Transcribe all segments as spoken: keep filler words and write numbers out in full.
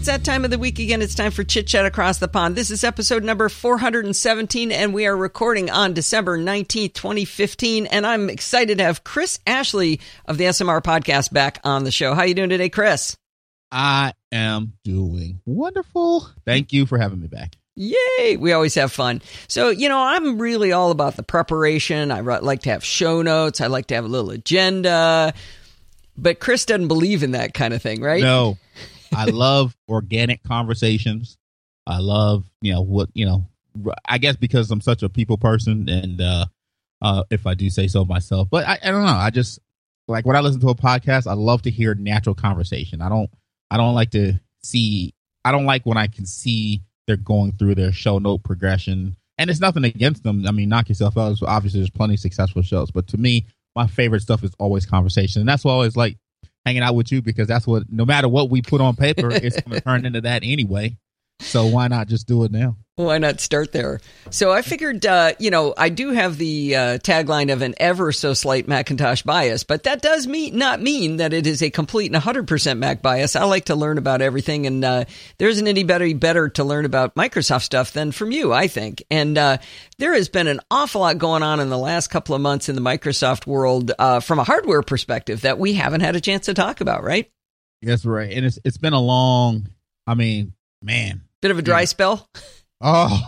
it's that time of the week again. It's time for Chit Chat Across the Pond. This is episode number four hundred seventeen, and we are recording on December nineteenth, twenty fifteen. And I'm excited to have Chris Ashley of the S M R Podcast back on the show. How you doing today, Chris? I am doing wonderful. Thank you for having me back. Yay! We always have fun. So, you know, I'm really all about the preparation. I like to have show notes. I like to have a little agenda. But Chris doesn't believe in that kind of thing, right? No. I love organic conversations. I love, you know, what, you know, I guess because I'm such a people person and uh, uh, if I do say so myself. But I, I don't know. I just, like when I listen to a podcast, I love to hear natural conversation. I don't, I don't like to see, I don't like when I can see they're going through their show note progression, and it's nothing against them. I mean, knock yourself out. Obviously, there's plenty of successful shows, but to me, my favorite stuff is always conversation, and that's why I always like hanging out with you, because that's what, no matter what we put on paper, it's going to turn into that anyway. So why not just do it now? Why not start there? So I figured, uh, you know, I do have the uh, tagline of an ever so slight Macintosh bias, but that does mean not mean that it is a complete and one hundred percent Mac bias. I like to learn about everything, and uh, there isn't anybody better to learn about Microsoft stuff than from you, I think. And uh, there has been an awful lot going on in the last couple of months in the Microsoft world uh, from a hardware perspective that we haven't had a chance to talk about, right? That's right. And it's it's been a long, I mean, man. Bit of a dry yeah. spell? Oh,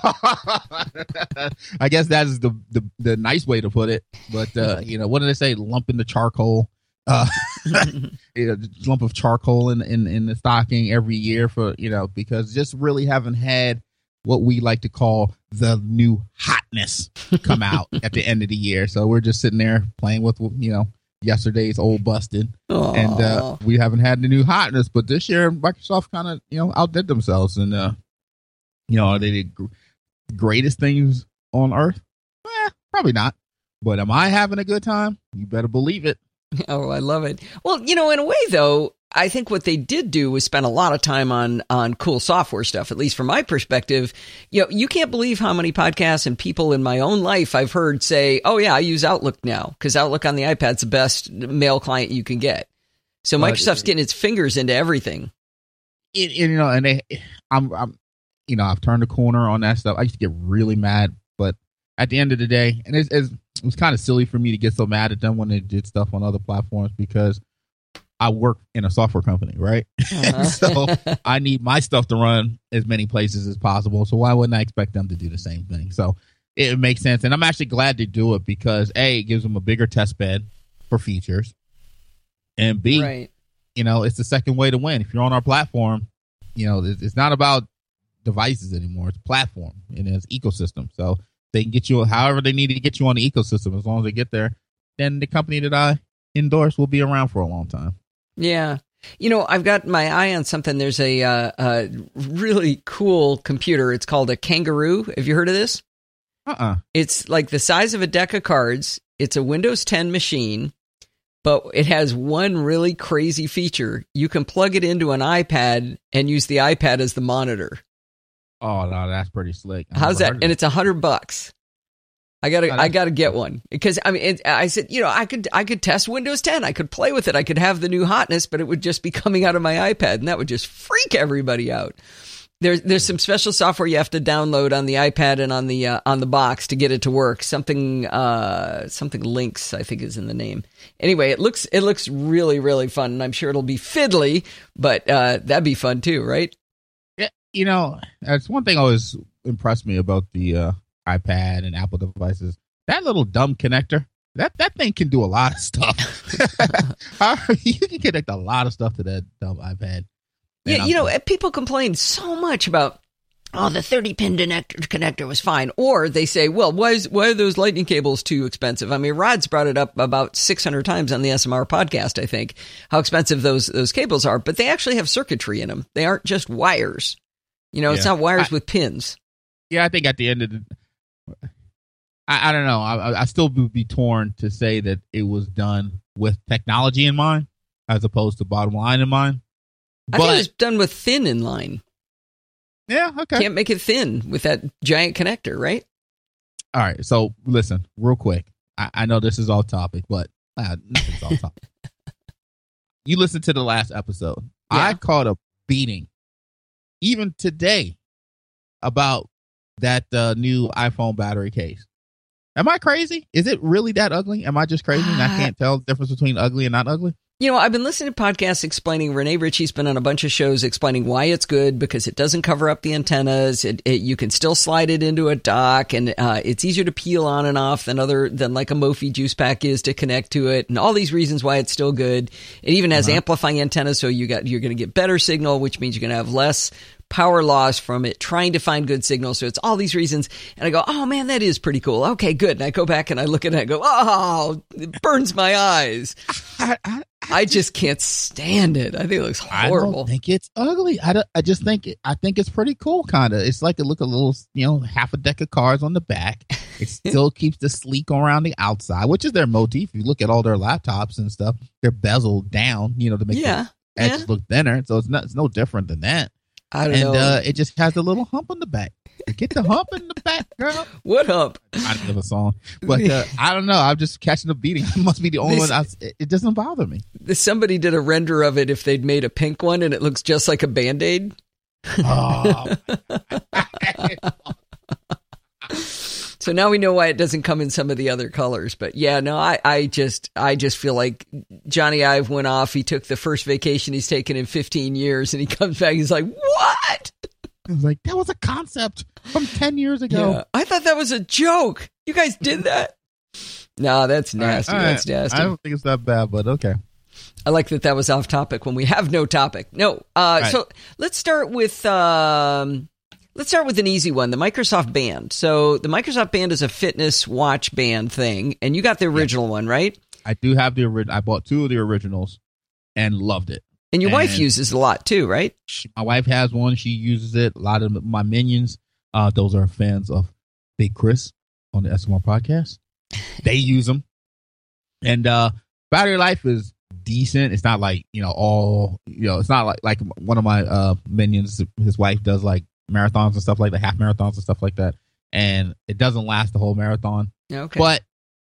I guess that is the, the the nice way to put it. But, uh, you know, what do they say? Lump in the charcoal. Uh, you know, lump of charcoal in, in, in the stocking every year for, you know, because just really haven't had what we like to call the new hotness come out at the end of the year. So we're just sitting there playing with, you know, yesterday's old busted. Aww. And uh, we haven't had the new hotness. But this year, Microsoft kind of, you know, outdid themselves. And, uh, you know, are they the gr- greatest things on earth? Eh, probably not. But am I having a good time? You better believe it. Oh, I love it. Well, you know, in a way, though, I think what they did do was spend a lot of time on on cool software stuff, at least from my perspective. You know, you can't believe how many podcasts and people in my own life I've heard say, oh, yeah, I use Outlook now because Outlook on the iPad's the best mail client you can get. So Microsoft's uh, getting its fingers into everything. It, it, you know, and they, I'm, I'm, you know, I've turned the corner on that stuff. I used to get really mad, but at the end of the day, and it's, it's, it was kind of silly for me to get so mad at them when they did stuff on other platforms because I work in a software company, right? Uh-huh. So I need my stuff to run as many places as possible. So why wouldn't I expect them to do the same thing? So it makes sense. And I'm actually glad to do it because A, it gives them a bigger test bed for features. And B, right. you know, it's the second way to win. If you're on our platform, you know, it's not about devices anymore. It's platform and it's ecosystem. So they can get you however they need to get you on the ecosystem. As long as they get there, then the company that I endorse will be around for a long time. Yeah. You know, I've got my eye on something. There's a, uh, a really cool computer. It's called a Kangaroo. Have you heard of this? Uh-uh. It's like the size of a deck of cards. It's a Windows ten machine, but it has one really crazy feature. You can plug it into an iPad and use the iPad as the monitor. Oh, no, that's pretty slick. I How's that? And it's a hundred bucks. I gotta, oh, I gotta get one because I mean, it, I said, you know, I could, I could test Windows ten. I could play with it. I could have the new hotness, but it would just be coming out of my iPad, and that would just freak everybody out. There's, there's some special software you have to download on the iPad and on the, uh, on the box to get it to work. Something, uh, something Links, I think, is in the name. Anyway, it looks, it looks really, really fun, and I'm sure it'll be fiddly, but uh, that'd be fun too, right? Yeah, you know, that's one thing always impressed me about the. Uh... iPad and Apple devices, that little dumb connector, that that thing can do a lot of stuff. You can connect a lot of stuff to that dumb iPad. Yeah, you know, people complain so much about, oh, the thirty pin connector, connector was fine. Or they say, well, why, is, why are those lightning cables too expensive? I mean, Rod's brought it up about six hundred times on the S M R podcast, I think, how expensive those those cables are. But they actually have circuitry in them. They aren't just wires. You know, it's yeah. not wires I, with pins. Yeah, I think at the end of the I, I don't know. I, I still would be torn to say that it was done with technology in mind as opposed to bottom line in mind. I but, think it was done with thin in line. Yeah, okay. Can't make it thin with that giant connector, right? All right. So listen, real quick. I, I know this is off topic, but uh, nothing's off topic. You listened to the last episode. Yeah. I caught a beating even today about that uh, new iPhone battery case. Am I crazy? Is it really that ugly? Am I just crazy and I can't tell the difference between ugly and not ugly? You know, I've been listening to podcasts explaining, Rene Ritchie's been on a bunch of shows explaining why it's good, because it doesn't cover up the antennas. It, it, you can still slide it into a dock, and uh, it's easier to peel on and off than other than like a Mophie juice pack is to connect to it, and all these reasons why it's still good. It even has uh-huh. amplifying antennas, so you got you're going to get better signal, which means you're going to have less power loss from it trying to find good signal. So it's all these reasons. And I go, oh man, that is pretty cool. Okay, good. And I go back and I look at it and I go, oh, it burns my eyes. I, I, I, I just can't stand it. I think it looks horrible. I don't think it's ugly. I, don't, I just think it, I think it's pretty cool, kind of. It's like it look a little, you know, half a deck of cards on the back. It still keeps the sleek around the outside, which is their motif. If you look at all their laptops and stuff, they're bezeled down, you know, to make yeah, the edges yeah. look thinner. So it's not, it's no different than that. I don't and know. Uh, it just has a little hump on the back. Get the hump in the back, girl. What hump? I don't have a song, but uh, I don't know. I'm just catching the beating. It must be the only this, one. I, it doesn't bother me. Somebody did a render of it if they'd made a pink one, and it looks just like a Band-Aid. Oh. So now we know why it doesn't come in some of the other colors. But yeah, no, I, I just I just feel like Johnny Ive went off. He took the first vacation he's taken in fifteen years, and he comes back. He's like, what? I was like, that was a concept from ten years ago. Yeah, I thought that was a joke. You guys did that? No, that's nasty. All right, all that's right. nasty. I don't think it's that bad, but okay. I like that that was off topic when we have no topic. No. Uh, right. So let's start with... Um, Let's start with an easy one, the Microsoft Band. So the Microsoft Band is a fitness watch band thing, and you got the original yeah. one, right? I do have the original. I bought two of the originals and loved it. And your and wife uses it a lot too, right? She, my wife has one. She uses it. A lot of my minions, uh, those are fans of Big Chris on the S M R podcast. They use them. And uh, battery life is decent. It's not like, you know, all, you know, it's not like, like one of my uh, minions, his wife does like marathons and stuff like that, half marathons and stuff like that, and it doesn't last the whole marathon. Okay. But,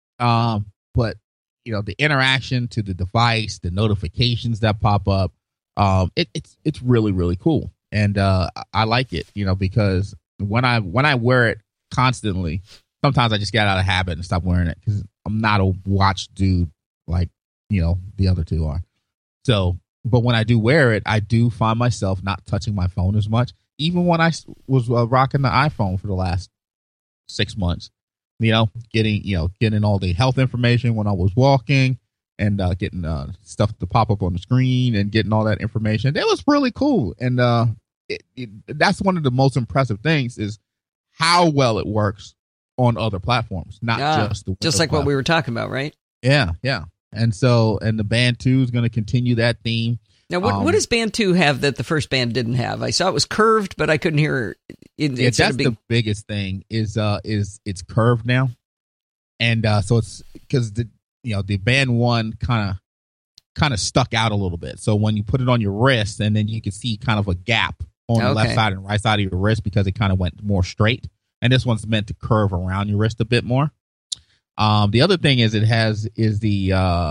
um, but you know, the interaction to the device, the notifications that pop up, um, it, it's it's really really cool, and uh, I like it, you know, because when I when I wear it constantly, sometimes I just get out of habit and stop wearing it because I'm not a watch dude like, you know, the other two are. So, but when I do wear it, I do find myself not touching my phone as much. Even when I was uh, rocking the iPhone for the last six months, you know, getting, you know, getting all the health information when I was walking and uh, getting uh, stuff to pop up on the screen and getting all that information. It was really cool. And uh, it, it, that's one of the most impressive things is how well it works on other platforms, not yeah, just the just like platform. what we were talking about, right? Yeah, yeah. And so, and the Band two is going to continue that theme. Now, what, um, what does Band two have that the first Band didn't have? I saw it was curved, but I couldn't hear it. Yeah, that's being... the biggest thing is uh is it's curved now, and uh, so it's because the you know the Band one kind of kind of stuck out a little bit. So when you put it on your wrist, and then you can see kind of a gap on the okay. left side and right side of your wrist because it kind of went more straight, and this one's meant to curve around your wrist a bit more. Um, the other thing is it has is the uh,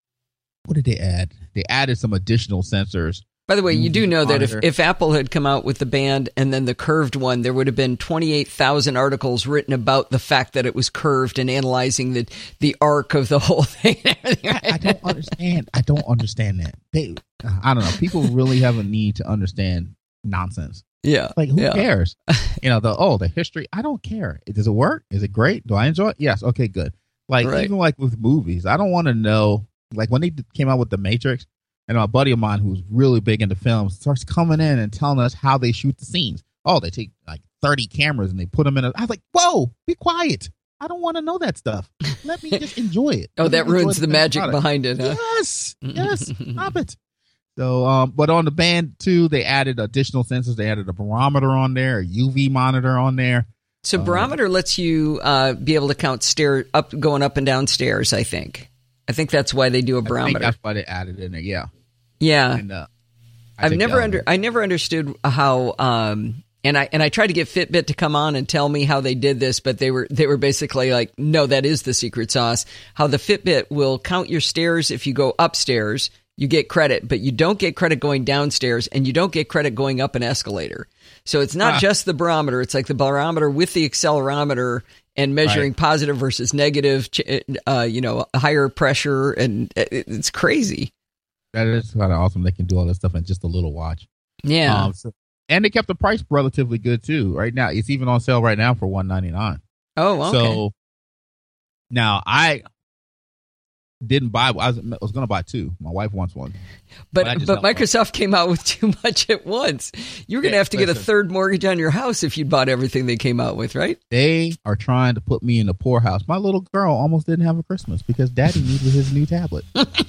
what did they add? They added some additional sensors. By the way, you do know that if, if Apple had come out with the Band and then the curved one, there would have been twenty-eight thousand articles written about the fact that it was curved and analyzing the the arc of the whole thing. I, I don't understand. I don't understand that. They, I don't know. People really have a need to understand nonsense. Yeah. Like, who yeah. cares? You know, the, oh, the history. I don't care. Does it work? Is it great? Do I enjoy it? Yes. Okay, good. Like, right. even like with movies, I don't want to know. Like when they came out with The Matrix, and a buddy of mine who's really big into films starts coming in and telling us how they shoot the scenes. Oh, they take like thirty cameras and they put them in a... I was like, whoa, be quiet. I don't want to know that stuff. Let me just enjoy it. oh, Let that ruins the, the magic product. behind it, huh? Yes, yes, stop it. So, um, but on the Band two, they added additional sensors. They added a barometer on there, a U V monitor on there. So barometer um, lets you uh, be able to count stair up, going up and down stairs, I think. I think that's why they do a barometer. I think that's why they added it in there. Yeah, yeah. And, uh, I've never under I never understood how, um, and I and I tried to get Fitbit to come on and tell me how they did this, but they were they were basically like, no, that is the secret sauce. How the Fitbit will count your stairs if you go upstairs. you get credit, but you don't get credit going downstairs, and you don't get credit going up an escalator. So it's not ah. just the barometer. It's like the barometer with the accelerometer and measuring right. positive versus negative, uh, you know, higher pressure, and it's crazy. That is kind of awesome. They can do all this stuff in just a little watch. Yeah. Um, so, and they kept the price relatively good too. Right now, it's even on sale right now for one ninety-nine. Oh, okay. So now I didn't buy. I was, I was going to buy two. My wife wants one, but but, but Microsoft one. came out with too much at once. You're going to yeah, have to listen. get a third mortgage on your house if you bought everything they came out with, right? They are trying to put me in the poorhouse. My little girl almost didn't have a Christmas because Daddy needed his new tablet.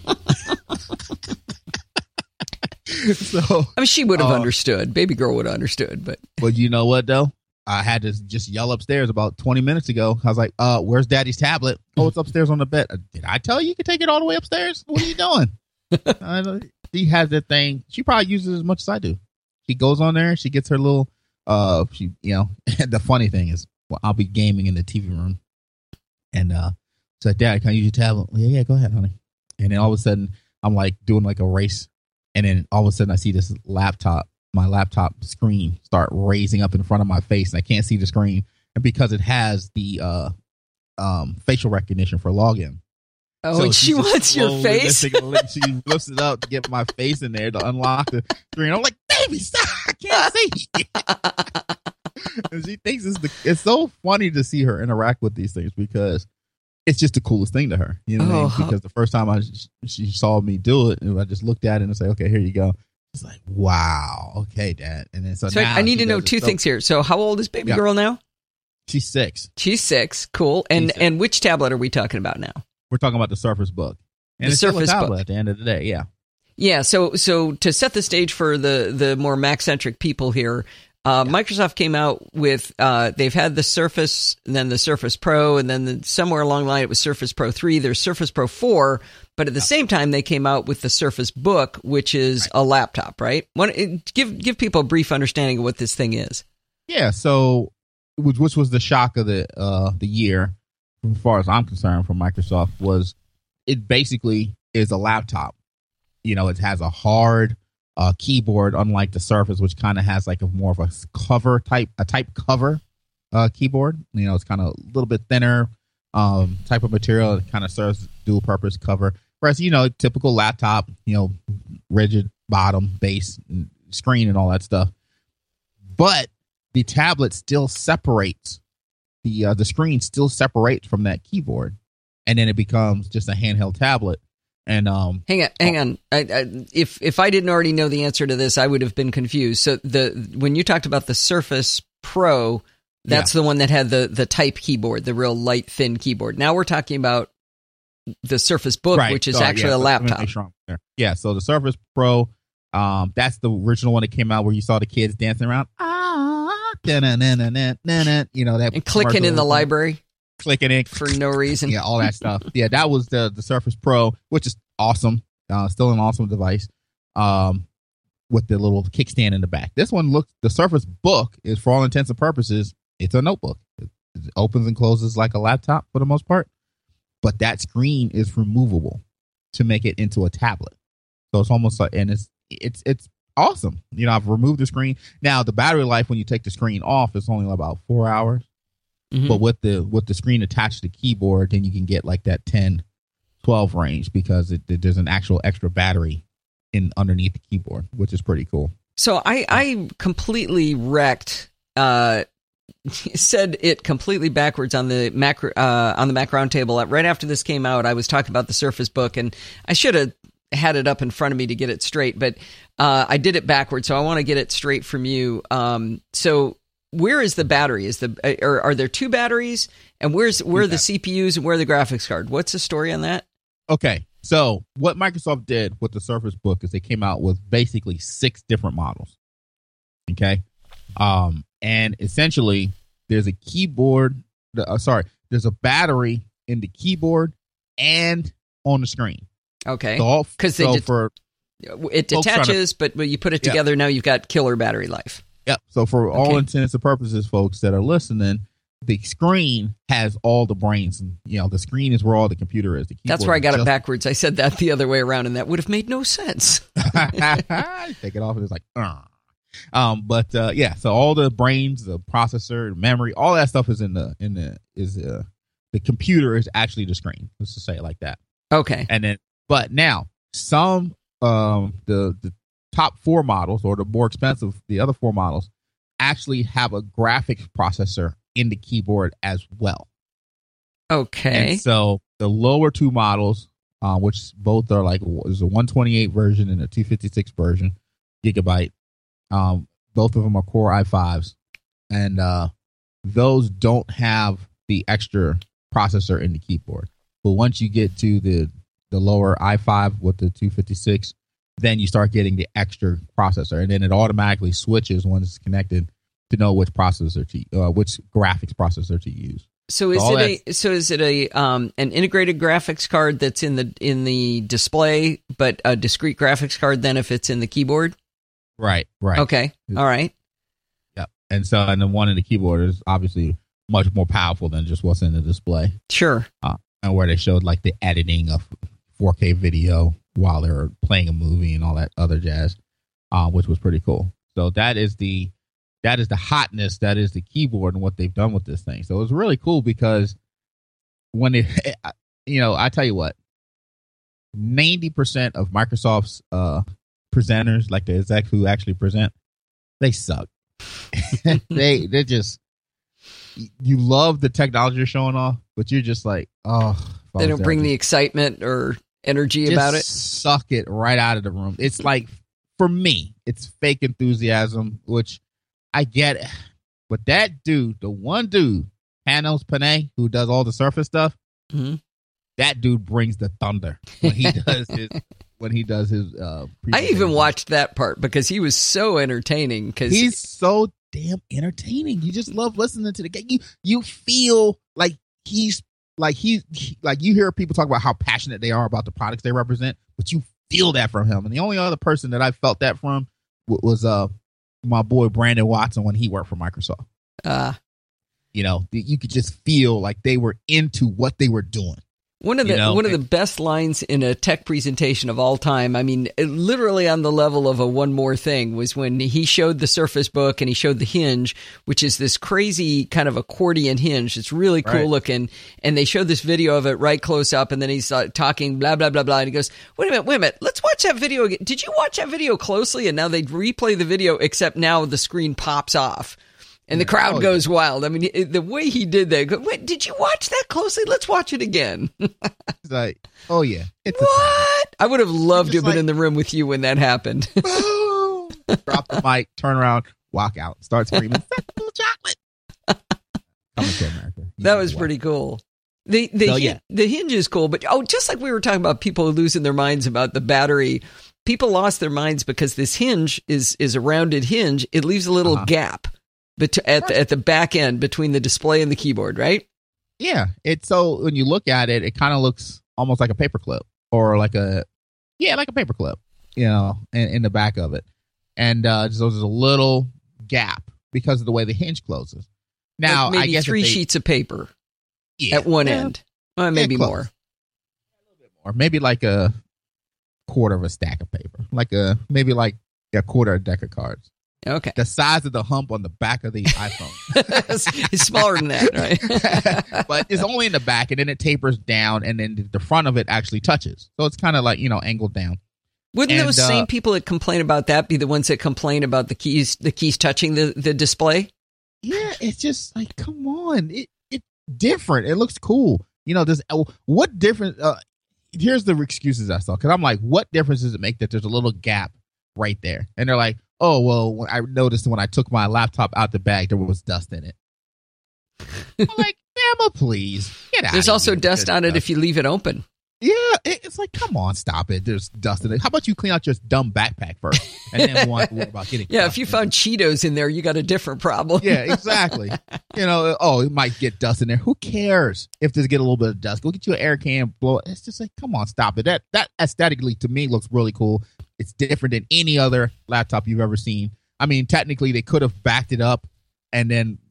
So I mean, she would have uh, understood. Baby girl would have understood, but but you know what though? I had to just yell upstairs about twenty minutes ago. I was like, "Uh, where's Daddy's tablet? Oh, it's upstairs on the bed. Did I tell you you could take it all the way upstairs? What are you doing?" uh, she has that thing. She probably uses it as much as I do. She goes on there. She gets her little. Uh, she you know. The funny thing is, well, I'll be gaming in the T V room, and uh, it's like, "Dad, can I use your tablet?" Yeah, yeah, go ahead, honey. And then all of a sudden, I'm like doing like a race. And then all of a sudden I see this laptop, my laptop screen start raising up in front of my face, and I can't see the screen. And because it has the uh, um, facial recognition for login. Oh, so and she wants your face? She lifts it up to get my face in there to unlock the screen. I'm like, baby, stop. I can't see. And she thinks it's, the, it's so funny to see her interact with these things because it's just the coolest thing to her, you know what oh, I mean? Because the first time I she saw me do it, and I just looked at it and say, "Okay, here you go." It's like, "Wow, okay, Dad." And then so, so now I need to know two things here. So, how old is baby yeah. girl now? She's six. She's six. Cool. And six. and which tablet are we talking about now? We're talking about the Surface Book. And the it's Surface still a tablet Book. At the end of the day, yeah. Yeah. So so to set the stage for the the more Mac centric people here. Uh, yeah. Microsoft came out with, uh, they've had the Surface, and then the Surface Pro, and then the, somewhere along the line it was Surface Pro three, there's Surface Pro four, but at the yeah. same time they came out with the Surface Book, which is right. a laptop, right? One, give give people a brief understanding of what this thing is. Yeah, so, which, which was the shock of the uh, the year, as far as I'm concerned, from Microsoft, was it basically is a laptop. You know, it has a hard Uh, keyboard, unlike the Surface, which kind of has like a more of a cover type, a type cover uh, keyboard. You know, it's kind of a little bit thinner um, type of material. It kind of serves dual purpose cover. Whereas, you know, typical laptop, you know, rigid bottom, base, and screen, and all that stuff. But the tablet still separates the uh, the screen still separates from that keyboard, and then it becomes just a handheld tablet. And um, hang on, hang on. I, I, if if I didn't already know the answer to this, I would have been confused. So the when you talked about the Surface Pro, that's yeah. the one that had the the Type keyboard, the real light, thin keyboard. Now we're talking about the Surface Book, right. which is so, actually yeah, a so laptop. Sure yeah, so the Surface Pro, um, that's the original one that came out where you saw the kids dancing around, ah, you know that and clicking in the library. Clicking it for no reason. Yeah, all that stuff. Yeah, that was the the Surface Pro, which is awesome. Uh, still an awesome device. Um, with the little kickstand in the back. This one looks. The Surface Book is, for all intents and purposes, it's a notebook. It, it opens and closes like a laptop for the most part, but that screen is removable to make it into a tablet. So it's almost like, and it's it's it's awesome. You know, I've removed the screen. Now the battery life when you take the screen off is only about four hours. Mm-hmm. But with the with the screen attached to the keyboard, then you can get like that ten, twelve range because it, it, there's an actual extra battery in underneath the keyboard, which is pretty cool. So I, I completely wrecked, uh, said it completely backwards on the Mac uh, on the Mac Roundtable. Right after this came out, I was talking about the Surface Book, and I should have had it up in front of me to get it straight, but uh, I did it backwards, so I want to get it straight from you. Um, so. Where is the battery? Is the or are there two batteries? And where's where are the C P Us and where are the graphics card? What's the story on that? Okay, so what Microsoft did with the Surface Book is they came out with basically six different models. Okay, um, and essentially there's a keyboard. Uh, sorry, there's a battery in the keyboard and on the screen. Okay, because so, so det- for it detaches, to, but when you put it together, yeah. now you've got killer battery life. Yep. So for okay. all intents and purposes, folks that are listening, the screen has all the brains, and you know the screen is where all the computer is. The That's where I got just, it backwards. I said that the other way around, and that would have made no sense. Take it off, and it's like, Ugh. um, but uh, yeah. So all the brains, the processor, memory, all that stuff is in the in the is uh, the computer is actually the screen. Let's just say it like that. Okay. And then, but now some um the the top four models or the more expensive, the other four models actually have a graphics processor in the keyboard as well. Okay. And so the lower two models, uh, which both are like, there's a one twenty-eight version and a two fifty-six version, gigabyte. Um, both of them are Core i fives, and uh, those don't have the extra processor in the keyboard. But once you get to the the lower i five with the two fifty-six, then you start getting the extra processor, and then it automatically switches when it's connected to know which processor to uh, which graphics processor to use. So is so it a so is it a um an integrated graphics card that's in the in the display, but a discrete graphics card then if it's in the keyboard? Right, right. Okay, all right. Yep. And so, and the one in the keyboard is obviously much more powerful than just what's in the display. Sure. Uh, and where they showed like the editing of four K video while they're playing a movie and all that other jazz, uh, which was pretty cool. So that is the that is the hotness, that is the keyboard and what they've done with this thing. So it was really cool because when it, you know, I tell you what, ninety percent of Microsoft's uh, presenters, like the execs who actually present, they suck. they they just, you love the technology you're showing off, but you're just like, oh, they don't bring the excitement or energy just about it. Suck it right out of the room. It's like, for me, it's fake enthusiasm, which I get it. But that dude, the one dude, Panos Panay, who does all the Surface stuff, mm-hmm. that dude brings the thunder when he does his when he does his uh I even watched that part because he was so entertaining, because he's so damn entertaining. You just love listening to the guy. You you feel like he's like he's he, like you hear people talk about how passionate they are about the products they represent, but you feel that from him. And the only other person that I felt that from was uh my boy Brandon Watson when he worked for Microsoft. Uh, you know, you could just feel like they were into what they were doing. One of the you know? one of the best lines in a tech presentation of all time, I mean, literally on the level of a One More Thing, was when he showed the Surface Book and he showed the hinge, which is this crazy kind of accordion hinge. It's really cool right. looking. And they showed this video of it right close up, and then he's uh, talking blah, blah, blah, blah. And he goes, wait a minute, wait a minute. Let's watch that video again. Did you watch that video closely? And now they replay the video, except now the screen pops off. And the crowd oh, goes yeah. wild. I mean, it, the way he did that. Go, wait, did you watch that closely? Let's watch it again. It's like, oh yeah. It's what? I would have loved to have like, been in the room with you when that happened. Drop the mic, turn around, walk out, start screaming, chocolate. Coming to America. You that was pretty cool. The the so, hin- yeah. the hinge is cool, but oh, just like we were talking about people losing their minds about the battery, people lost their minds because this hinge is is a rounded hinge. It leaves a little uh-huh. gap. But at the, at the back end between the display and the keyboard, right? Yeah. It's so when you look at it, it kind of looks almost like a paperclip or like a, yeah, like a paperclip, you know, in, in the back of it. And uh, so there's a little gap because of the way the hinge closes. Now, like maybe I guess three they, sheets of paper yeah, at one yeah, end. Well, maybe yeah, more. A little bit more. Maybe like a quarter of a stack of paper. Like a, maybe like a quarter of a deck of cards. Okay. The size of the hump on the back of the iPhone. It's smaller than that, right? But it's only in the back, and then it tapers down, and then the front of it actually touches. So it's kind of like, you know, angled down. Wouldn't and, those uh, same people that complain about that be the ones that complain about the keys the keys touching the, the display? Yeah, it's just like, come on. It It's different. It looks cool. You know, this, what difference? Uh, here's the excuses I saw, because I'm like, what difference does it make that there's a little gap right there? And they're like, oh, well, when I noticed when I took my laptop out the bag, there was dust in it. I'm like, Emma, please, get out. There's of also here. dust on it if you leave it open. Yeah, it, it's like, come on, stop it. There's dust in it. How about you clean out your dumb backpack first, and then worry about getting Yeah, if you found Cheetos in there, you got a different problem. Yeah, exactly. You know, oh, it might get dust in there. Who cares if there's get a little bit of dust? Go get you an air can, blow it. It's just like, come on, stop it. That that aesthetically to me looks really cool. It's different than any other laptop you've ever seen. I mean, technically, they could have backed it up and then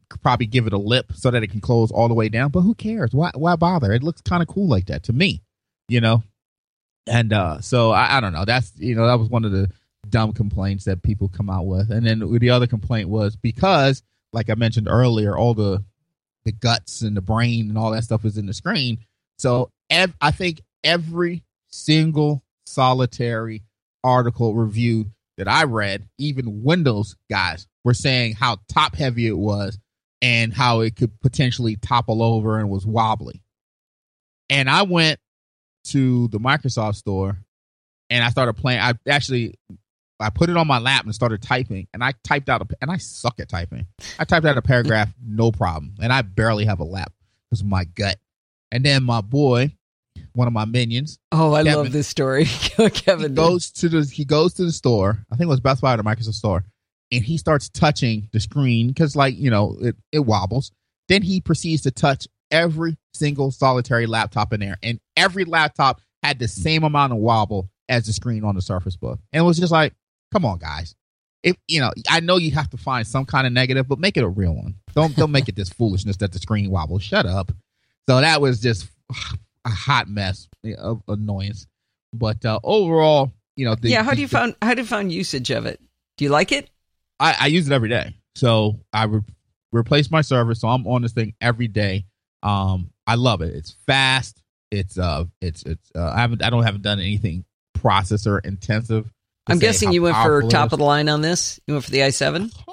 probably give it a lip so that it can close all the way down. But who cares? Why why bother? It looks kind of cool like that to me, you know. And uh, so I, I don't know. That's you know that was one of the dumb complaints that people come out with. And then the other complaint was because, like I mentioned earlier, all the the guts and the brain and all that stuff is in the screen. So ev- I think every single solitary article review that I read, even Windows guys, were saying how top heavy it was and how it could potentially topple over and was wobbly. And I went to the Microsoft store and I started playing. I actually, I put it on my lap and started typing, and I typed out a, and I suck at typing. I typed out a paragraph, no problem. And I barely have a lap because of my gut. And then my boy, one of my minions. Oh, I Kevin, love this story. Kevin goes to the, he goes to the store. I think it was Best Buy or the Microsoft store. And he starts touching the screen because, like, you know, it, it wobbles. Then he proceeds to touch every single solitary laptop in there. And every laptop had the same amount of wobble as the screen on the Surface Book. And it was just like, come on, guys. If you know, I know you have to find some kind of negative, but make it a real one. Don't don't make it this foolishness that the screen wobbles. Shut up. So that was just a hot mess of annoyance. But uh, overall, you know, the, yeah. How the, do you the, found how do you find usage of it? Do you like it? I, I use it every day. So I re- replace my server, so I'm on this thing every day. Um, I love it. It's fast. It's uh, it's it's. Uh, I haven't. I don't haven't done anything processor intensive. I'm guessing you went for top of the line on this. You went for the i seven. Oh,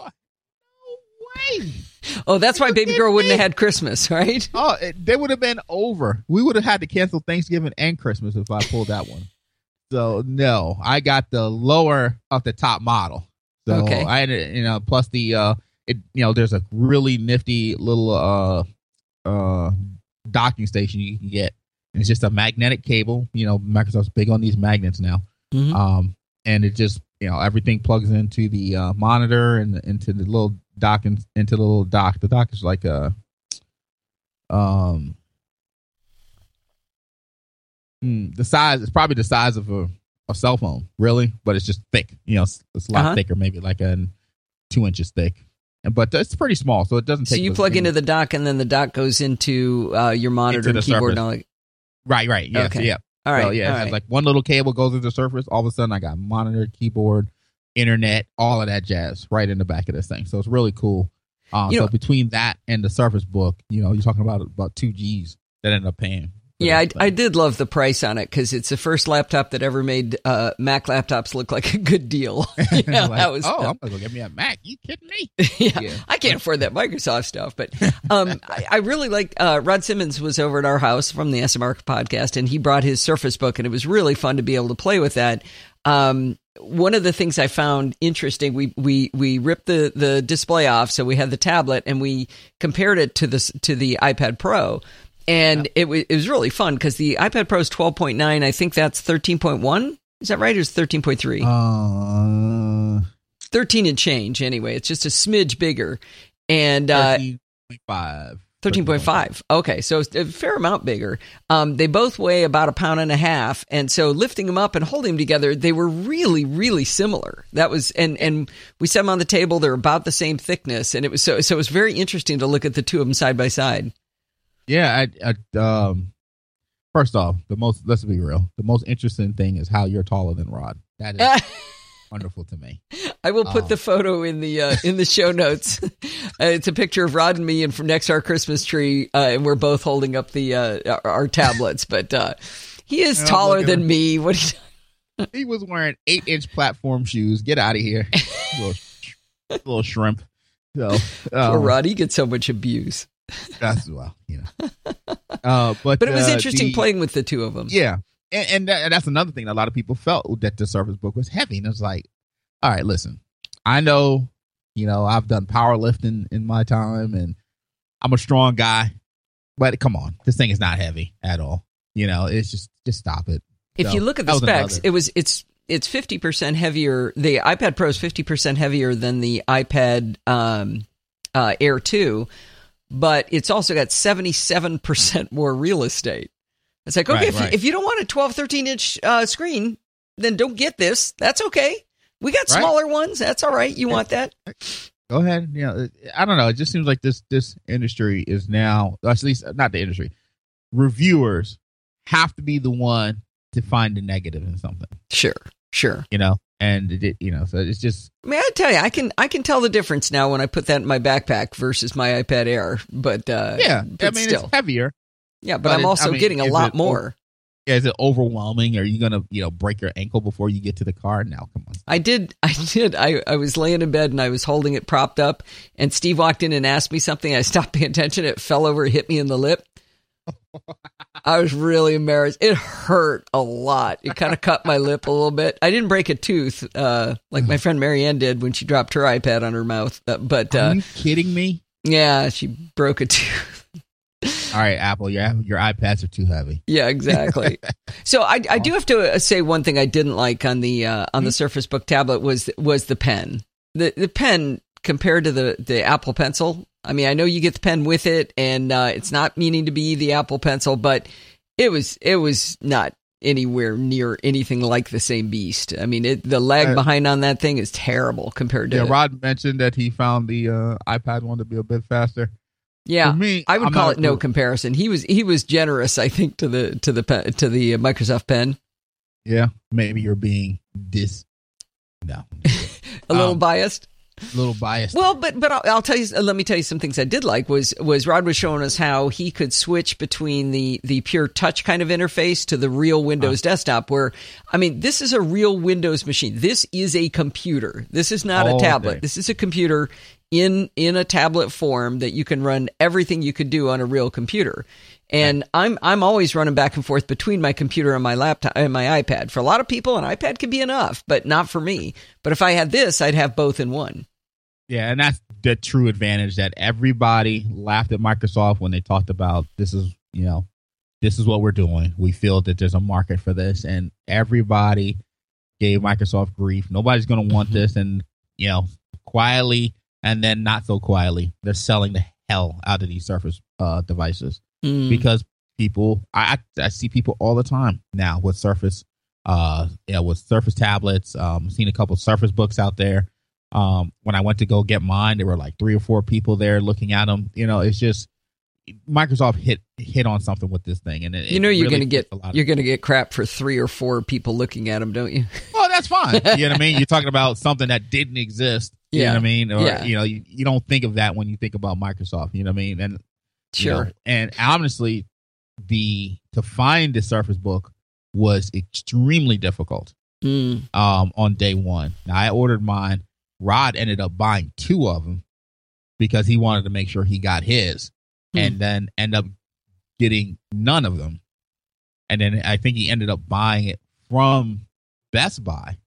no way. Oh, that's why Baby Girl wouldn't have had Christmas, right? Oh, it, they would have been over. We would have had to cancel Thanksgiving and Christmas if I pulled that one. So no, I got the lower of the top model. So okay. I had, you know, plus the, uh, it, you know, there's a really nifty little, uh, uh, docking station you can get. And it's just a magnetic cable. You know, Microsoft's big on these magnets now. Mm-hmm. Um, and it just, you know, everything plugs into the, uh, monitor and into the little dock and into the little dock. The dock is like a, um, hmm, the size, it's probably the size of a, a cell phone, really, but it's just thick. You know, it's, it's a lot uh-huh. thicker, maybe like a two inches thick. And but it's pretty small, so it doesn't take. So you plug into the dock, and then the dock goes into uh, your monitor and keyboard. And all that. Right, right, yes, okay. yeah. All right, so, yeah. All It has right. like one little cable goes into the Surface. All of a sudden, I got monitor, keyboard, internet, all of that jazz right in the back of this thing. So it's really cool. Uh, so know, between that and the Surface Book, you know, you're talking about about two G's that ended up paying. Yeah, I, I did love the price on it because it's the first laptop that ever made uh, Mac laptops look like a good deal. yeah, like, that was. Oh, I'm gonna go get me a Mac. You kidding me? yeah, yeah, I can't afford that Microsoft stuff, but um, I, I really like. Uh, Rod Simmons was over at our house from the S M R podcast, and he brought his Surface Book, and it was really fun to be able to play with that. Um, one of the things I found interesting, we we we ripped the the display off, so we had the tablet, and we compared it to the to the iPad Pro. And yeah. it, w- it was really fun because the iPad Pro is twelve point nine. I think that's thirteen point one. Is that right? Or is it thirteen point three? Uh, thirteen and change, anyway. It's just a smidge bigger. And uh, thirteen point five. thirteen point five. Okay, so it's a fair amount bigger. Um, they both weigh about a pound and a half. And so lifting them up and holding them together, they were really, really similar. That was, and, and we set them on the table. They're about the same thickness. And it was so, so it was very interesting to look at the two of them side by side. Yeah, I, I, um, first off, the most, let's be real, the most interesting thing is how you're taller than Rod. That is wonderful to me. I will put um, the photo in the uh, in the show notes. uh, it's a picture of Rod and me and from next to our Christmas tree, uh, and we're both holding up the uh, our, our tablets. But uh, he is taller than him. me. What he, he was wearing eight-inch platform shoes. Get out of here, little, little shrimp. So, um, poor Rod, he gets so much abuse. That's well, you know. Uh, but but it was uh, interesting the, playing with the two of them. Yeah, and and, that, and that's another thing that a lot of people felt that the Surface Book was heavy, and it's like, all right, listen, I know, you know, I've done powerlifting in my time, and I'm a strong guy, but come on, this thing is not heavy at all. You know, it's just just stop it. If so, you look at the specs, another. it was it's it's fifty percent heavier. The iPad Pro is fifty percent heavier than the iPad um, uh, Air two. But it's also got seventy-seven percent more real estate. It's like, okay, right, if, right. You, if you don't want a twelve, thirteen-inch uh, screen, then don't get this. That's okay. We got smaller right. ones. That's all right. You want that? Go ahead. You know, I don't know. It just seems like this this industry is now, at least not the industry. Reviewers have to be the one to find the negative in something. Sure, sure. You know, and it, you know, so it's just. I mean, I tell you, I can I can tell the difference now when I put that in my backpack versus my iPad Air. But uh, yeah, but I mean, still. it's heavier. Yeah, but, but I'm also I mean, getting a lot more. Yeah, is it overwhelming? Are you gonna, you know, break your ankle before you get to the car? Now, come on. I did. I did. I, I was laying in bed and I was holding it propped up, and Steve walked in and asked me something. I stopped paying attention. It fell over, hit me in the lip. I was really embarrassed. It hurt a lot. It kind of cut my lip a little bit. I didn't break a tooth uh, like my friend Marianne did when she dropped her iPad on her mouth. Uh, but uh, are you kidding me? Yeah, she broke a tooth. All right, Apple, your your iPads are too heavy. Yeah, exactly. So I, I do have to say one thing I didn't like on the uh, on the Surface Book tablet was was the pen. The the pen compared to the, the Apple Pencil. I mean, I know you get the pen with it, and uh, it's not meaning to be the Apple Pencil, but it was it was not anywhere near anything like the same beast. I mean, it, the lag uh, behind on that thing is terrible compared to. Yeah, Rod mentioned that he found the uh, iPad one to be a bit faster. Yeah, For me, I would I'm call not, it no comparison. He was he was generous, I think, to the to the pen, to the Microsoft Pen. Yeah, maybe you're being dis. No, a little um, biased. A little biased. Well, but but I'll, I'll tell you. Let me tell you some things I did like. Was was Rod was showing us how he could switch between the the pure touch kind of interface to the real Windows uh, desktop. Where I mean, this is a real Windows machine. This is a computer. This is not a tablet. Day. This is a computer in in a tablet form that you can run everything you could do on a real computer. And right. I'm I'm always running back and forth between my computer and my laptop and my iPad. For a lot of people, an iPad could be enough, but not for me. But if I had this, I'd have both in one. Yeah, and that's the true advantage that everybody laughed at Microsoft when they talked about this is, you know, this is what we're doing. We feel that there's a market for this, and everybody gave Microsoft grief. Nobody's going to want this, and, you know, quietly and then not so quietly, they're selling the hell out of these Surface uh, devices mm. because people, I, I see people all the time now with Surface, uh, yeah, with Surface tablets. Um, seen a couple of Surface books out there. Um, when I went to go get mine, there were like three or four people there looking at them. You know, it's just Microsoft hit hit on something with this thing, and it, you know it you're really going to get you're going to get crap for three or four people looking at them, don't you? Well, that's fine. You know what I mean? You're talking about something that didn't exist. You yeah. know what I mean? Or yeah. you know, you, you don't think of that when you think about Microsoft. You know what I mean? And sure. You know, and honestly, the to find the Surface Book was extremely difficult. Mm. Um, on day one, now I ordered mine. Rod ended up buying two of them because he wanted to make sure he got his, hmm. and then end up getting none of them. And then I think he ended up buying it from Best Buy.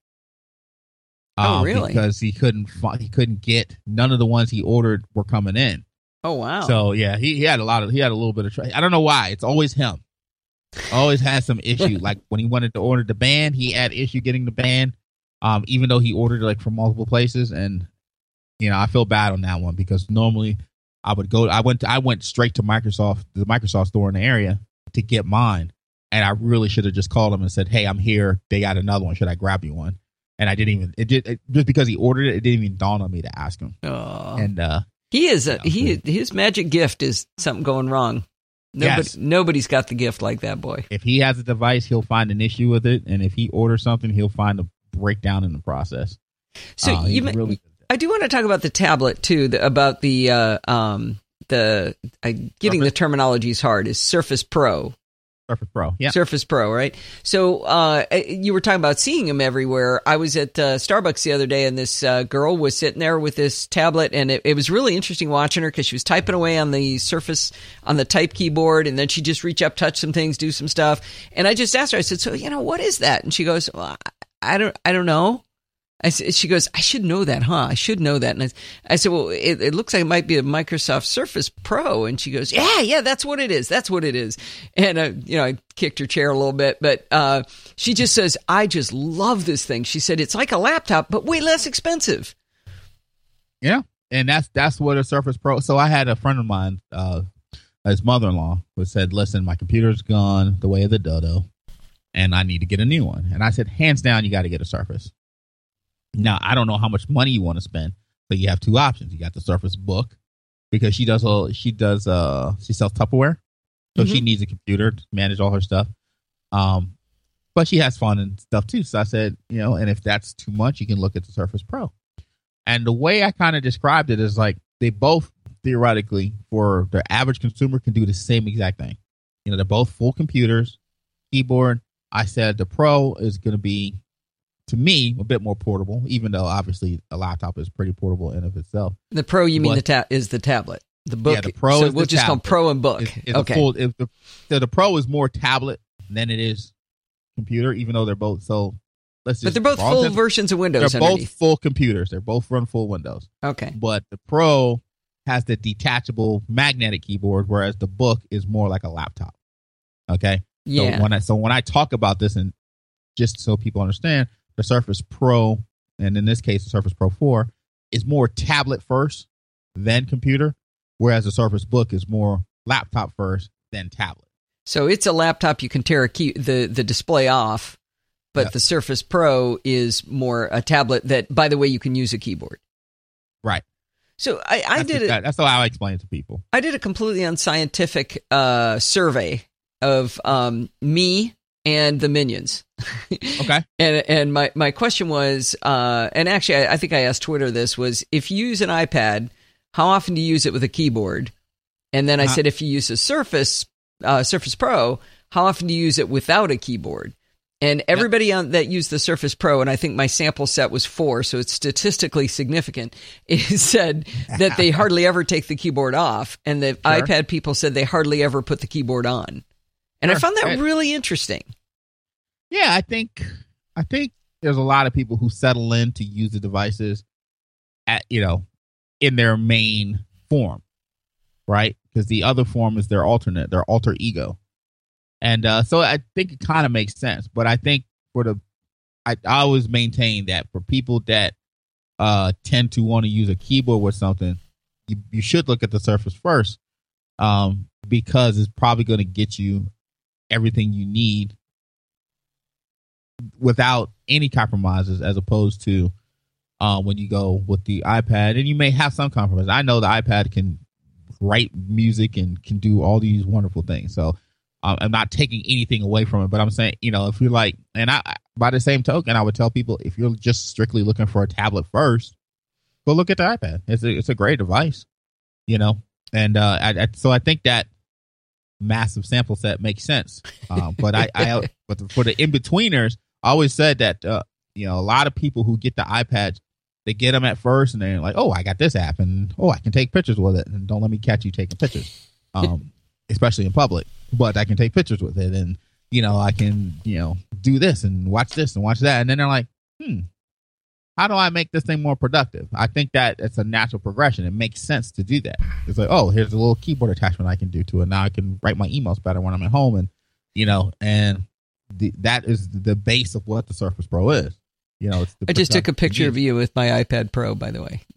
Um, oh, really? Because he couldn't he couldn't get none of the ones he ordered were coming in. Oh wow! So yeah, he, he had a lot of he had a little bit of tra- I don't know why. It's always him. Always has some issue. Like when he wanted to order the band, he had issue getting the band. Um, even though he ordered it like from multiple places, and you know, I feel bad on that one because normally I would go. I went. To, I went straight to Microsoft, the Microsoft store in the area, to get mine, and I really should have just called him and said, "Hey, I'm here. They got another one. Should I grab you one?" And I didn't even. It did it, just because he ordered it. It didn't even dawn on me to ask him. Oh. And uh, he is a you know, he. His magic gift is something going wrong. Nobody, yes. Nobody's got the gift like that boy. If he has a device, he'll find an issue with it, and if he orders something, he'll find a breakdown in the process. So uh, you, really I do want to talk about the tablet too. The, about the uh, um the I, getting Surface? the terminology is hard. Is Surface Pro? Surface Pro, yeah, Surface Pro, right? So uh, you were talking about seeing them everywhere. I was at uh, Starbucks the other day, and this uh, girl was sitting there with this tablet, and it, it was really interesting watching her because she was typing away on the Surface on the type keyboard, and then she just reach up, touch some things, do some stuff. And I just asked her, I said, "So you know what is that?" And she goes, "Well, I don't, I don't know." I said, she goes, "I should know that, huh? I should know that." And I, I said, "Well, it, it looks like it might be a Microsoft Surface Pro." And she goes, "Yeah, yeah, that's what it is. That's what it is." And uh, you know, I kicked her chair a little bit, but uh, she just says, "I just love this thing." She said, "It's like a laptop, but way less expensive." Yeah, and that's that's what a Surface Pro. So I had a friend of mine, uh, his mother-in-law, who said, "Listen, my computer's gone the way of the dodo, and I need to get a new one." And I said, "Hands down, you got to get a Surface." Now, I don't know how much money you want to spend. So you have two options. You got the Surface Book because she does all she does uh she sells Tupperware, so mm-hmm. she needs a computer to manage all her stuff. Um, but she has fun and stuff too. So I said, you know, and if that's too much, you can look at the Surface Pro. And the way I kind of described it is like they both theoretically for the average consumer can do the same exact thing. You know, they're both full computers, keyboard. I said the Pro is going to be, to me, a bit more portable, even though obviously a laptop is pretty portable in of itself. The Pro, you mean but, the tab is the tablet. The book, yeah, the Pro so is we'll the just tablet. call Pro and book. It's, it's okay. Full, if the, the, the Pro is more tablet than it is computer, even though they're both so. Let's just, but they're both full them, versions of Windows. They're underneath. both full computers. They're both run full Windows. Okay. But the Pro has the detachable magnetic keyboard, whereas the book is more like a laptop. Okay. Yeah. So when I so when I talk about this, and just so people understand, the Surface Pro, and in this case, the Surface Pro four, is more tablet first, then computer, whereas the Surface Book is more laptop first, then tablet. So it's a laptop you can tear a key, the, the display off, but yep. the Surface Pro is more a tablet that, by the way, you can use a keyboard. Right. So I, I did it. That, that's how I explain it to people. I did a completely unscientific uh, survey of um, me and the Minions. Okay. and and my, my question was, uh, and actually I, I think I asked Twitter this, was if you use an iPad, how often do you use it with a keyboard? And then I uh-huh. said, if you use a Surface uh, Surface Pro, how often do you use it without a keyboard? And everybody yep. on, that used the Surface Pro, and I think my sample set was four, so it's statistically significant, is said that they hardly ever take the keyboard off, and the sure. iPad people said they hardly ever put the keyboard on. And sure. I found that right. really interesting. Yeah, I think I think there's a lot of people who settle in to use the devices at you know in their main form, right? Because the other form is their alternate, their alter ego. And uh, so I think it kind of makes sense. But I think for the, I, I always maintain that for people that uh, tend to want to use a keyboard with something, you, you should look at the Surface first um, because it's probably going to get you everything you need without any compromises, as opposed to uh, when you go with the iPad. And you may have some compromise. I know the iPad can write music and can do all these wonderful things. So Um, I'm not taking anything away from it, but I'm saying, you know, if you're like, and I, by the same token, I would tell people if you're just strictly looking for a tablet first, go look at the iPad. It's a, it's a great device, you know, and uh, I, I, so I think that massive sample set makes sense. Uh, but I, I, but for the in betweeners, I always said that, uh, you know, a lot of people who get the iPads, they get them at first and they're like, oh, I got this app and oh, I can take pictures with it, and don't let me catch you taking pictures. Um, especially in public, but I can take pictures with it, and you know I can you know do this and watch this and watch that, and then they're like, hmm, how do I make this thing more productive? I think that it's a natural progression. It makes sense to do that. It's like, oh, here's a little keyboard attachment I can do to it. Now I can write my emails better when I'm at home, and you know, and the, that is the base of what the Surface Pro is. You know, it's the I just took a picture of you with my iPad Pro, by the way.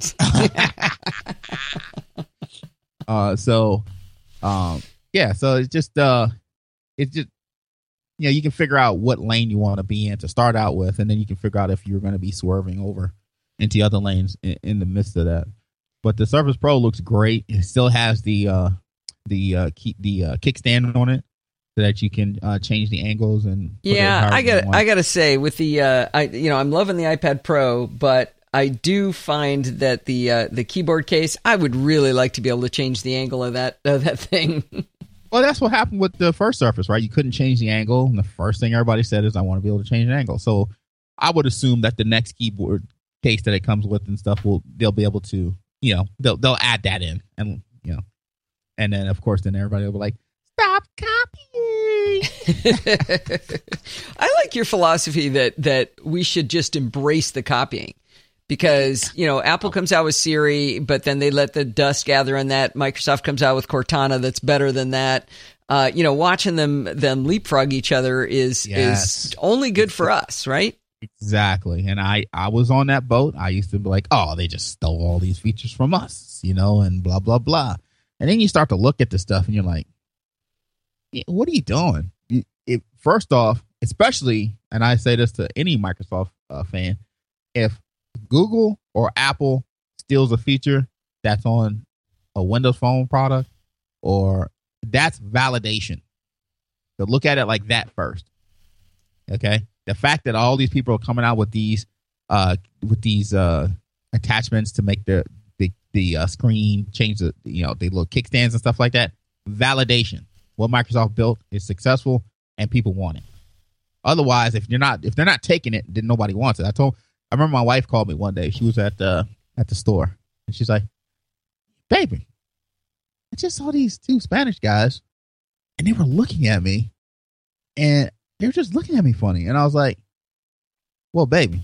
uh, so, um. Yeah, so it's just uh, it's just you know you can figure out what lane you want to be in to start out with, and then you can figure out if you're going to be swerving over into other lanes in, in the midst of that. But the Surface Pro looks great. It still has the uh, the uh, key, the uh, kickstand on it, so that you can uh, change the angles and yeah. I got I got to say with the uh, I you know I'm loving the iPad Pro, but I do find that the uh, the keyboard case, I would really like to be able to change the angle of that of that thing. Well, that's what happened with the first Surface, right? You couldn't change the angle, and the first thing everybody said is, I want to be able to change the angle. So I would assume that the next keyboard case that it comes with and stuff, will they'll be able to, you know, they'll they'll add that in, and you know, and then of course, then everybody will be like, stop copying. I like your philosophy that that we should just embrace the copying. Because, you know, Apple comes out with Siri, but then they let the dust gather on that. Microsoft comes out with Cortana that's better than that. Uh, you know, watching them them leapfrog each other is yes. is only good for us, right? Exactly. And I, I was on that boat. I used to be like, oh, they just stole all these features from us, you know, and blah, blah, blah. And then you start to look at the stuff and you're like, what are you doing? It, it, first off, especially, and I say this to any Microsoft uh, fan, if Google or Apple steals a feature that's on a Windows Phone product, or that's validation. So look at it like that first. Okay, the fact that all these people are coming out with these uh, with these uh, attachments to make the the, the uh, screen change, the you know the little kickstands and stuff like that. Validation. What Microsoft built is successful, and people want it. Otherwise, if you're not if they're not taking it, then nobody wants it. I told I remember my wife called me one day. She was at the at the store, and she's like, "Baby, I just saw these two Spanish guys, and they were looking at me, and they were just looking at me funny." And I was like, "Well, baby,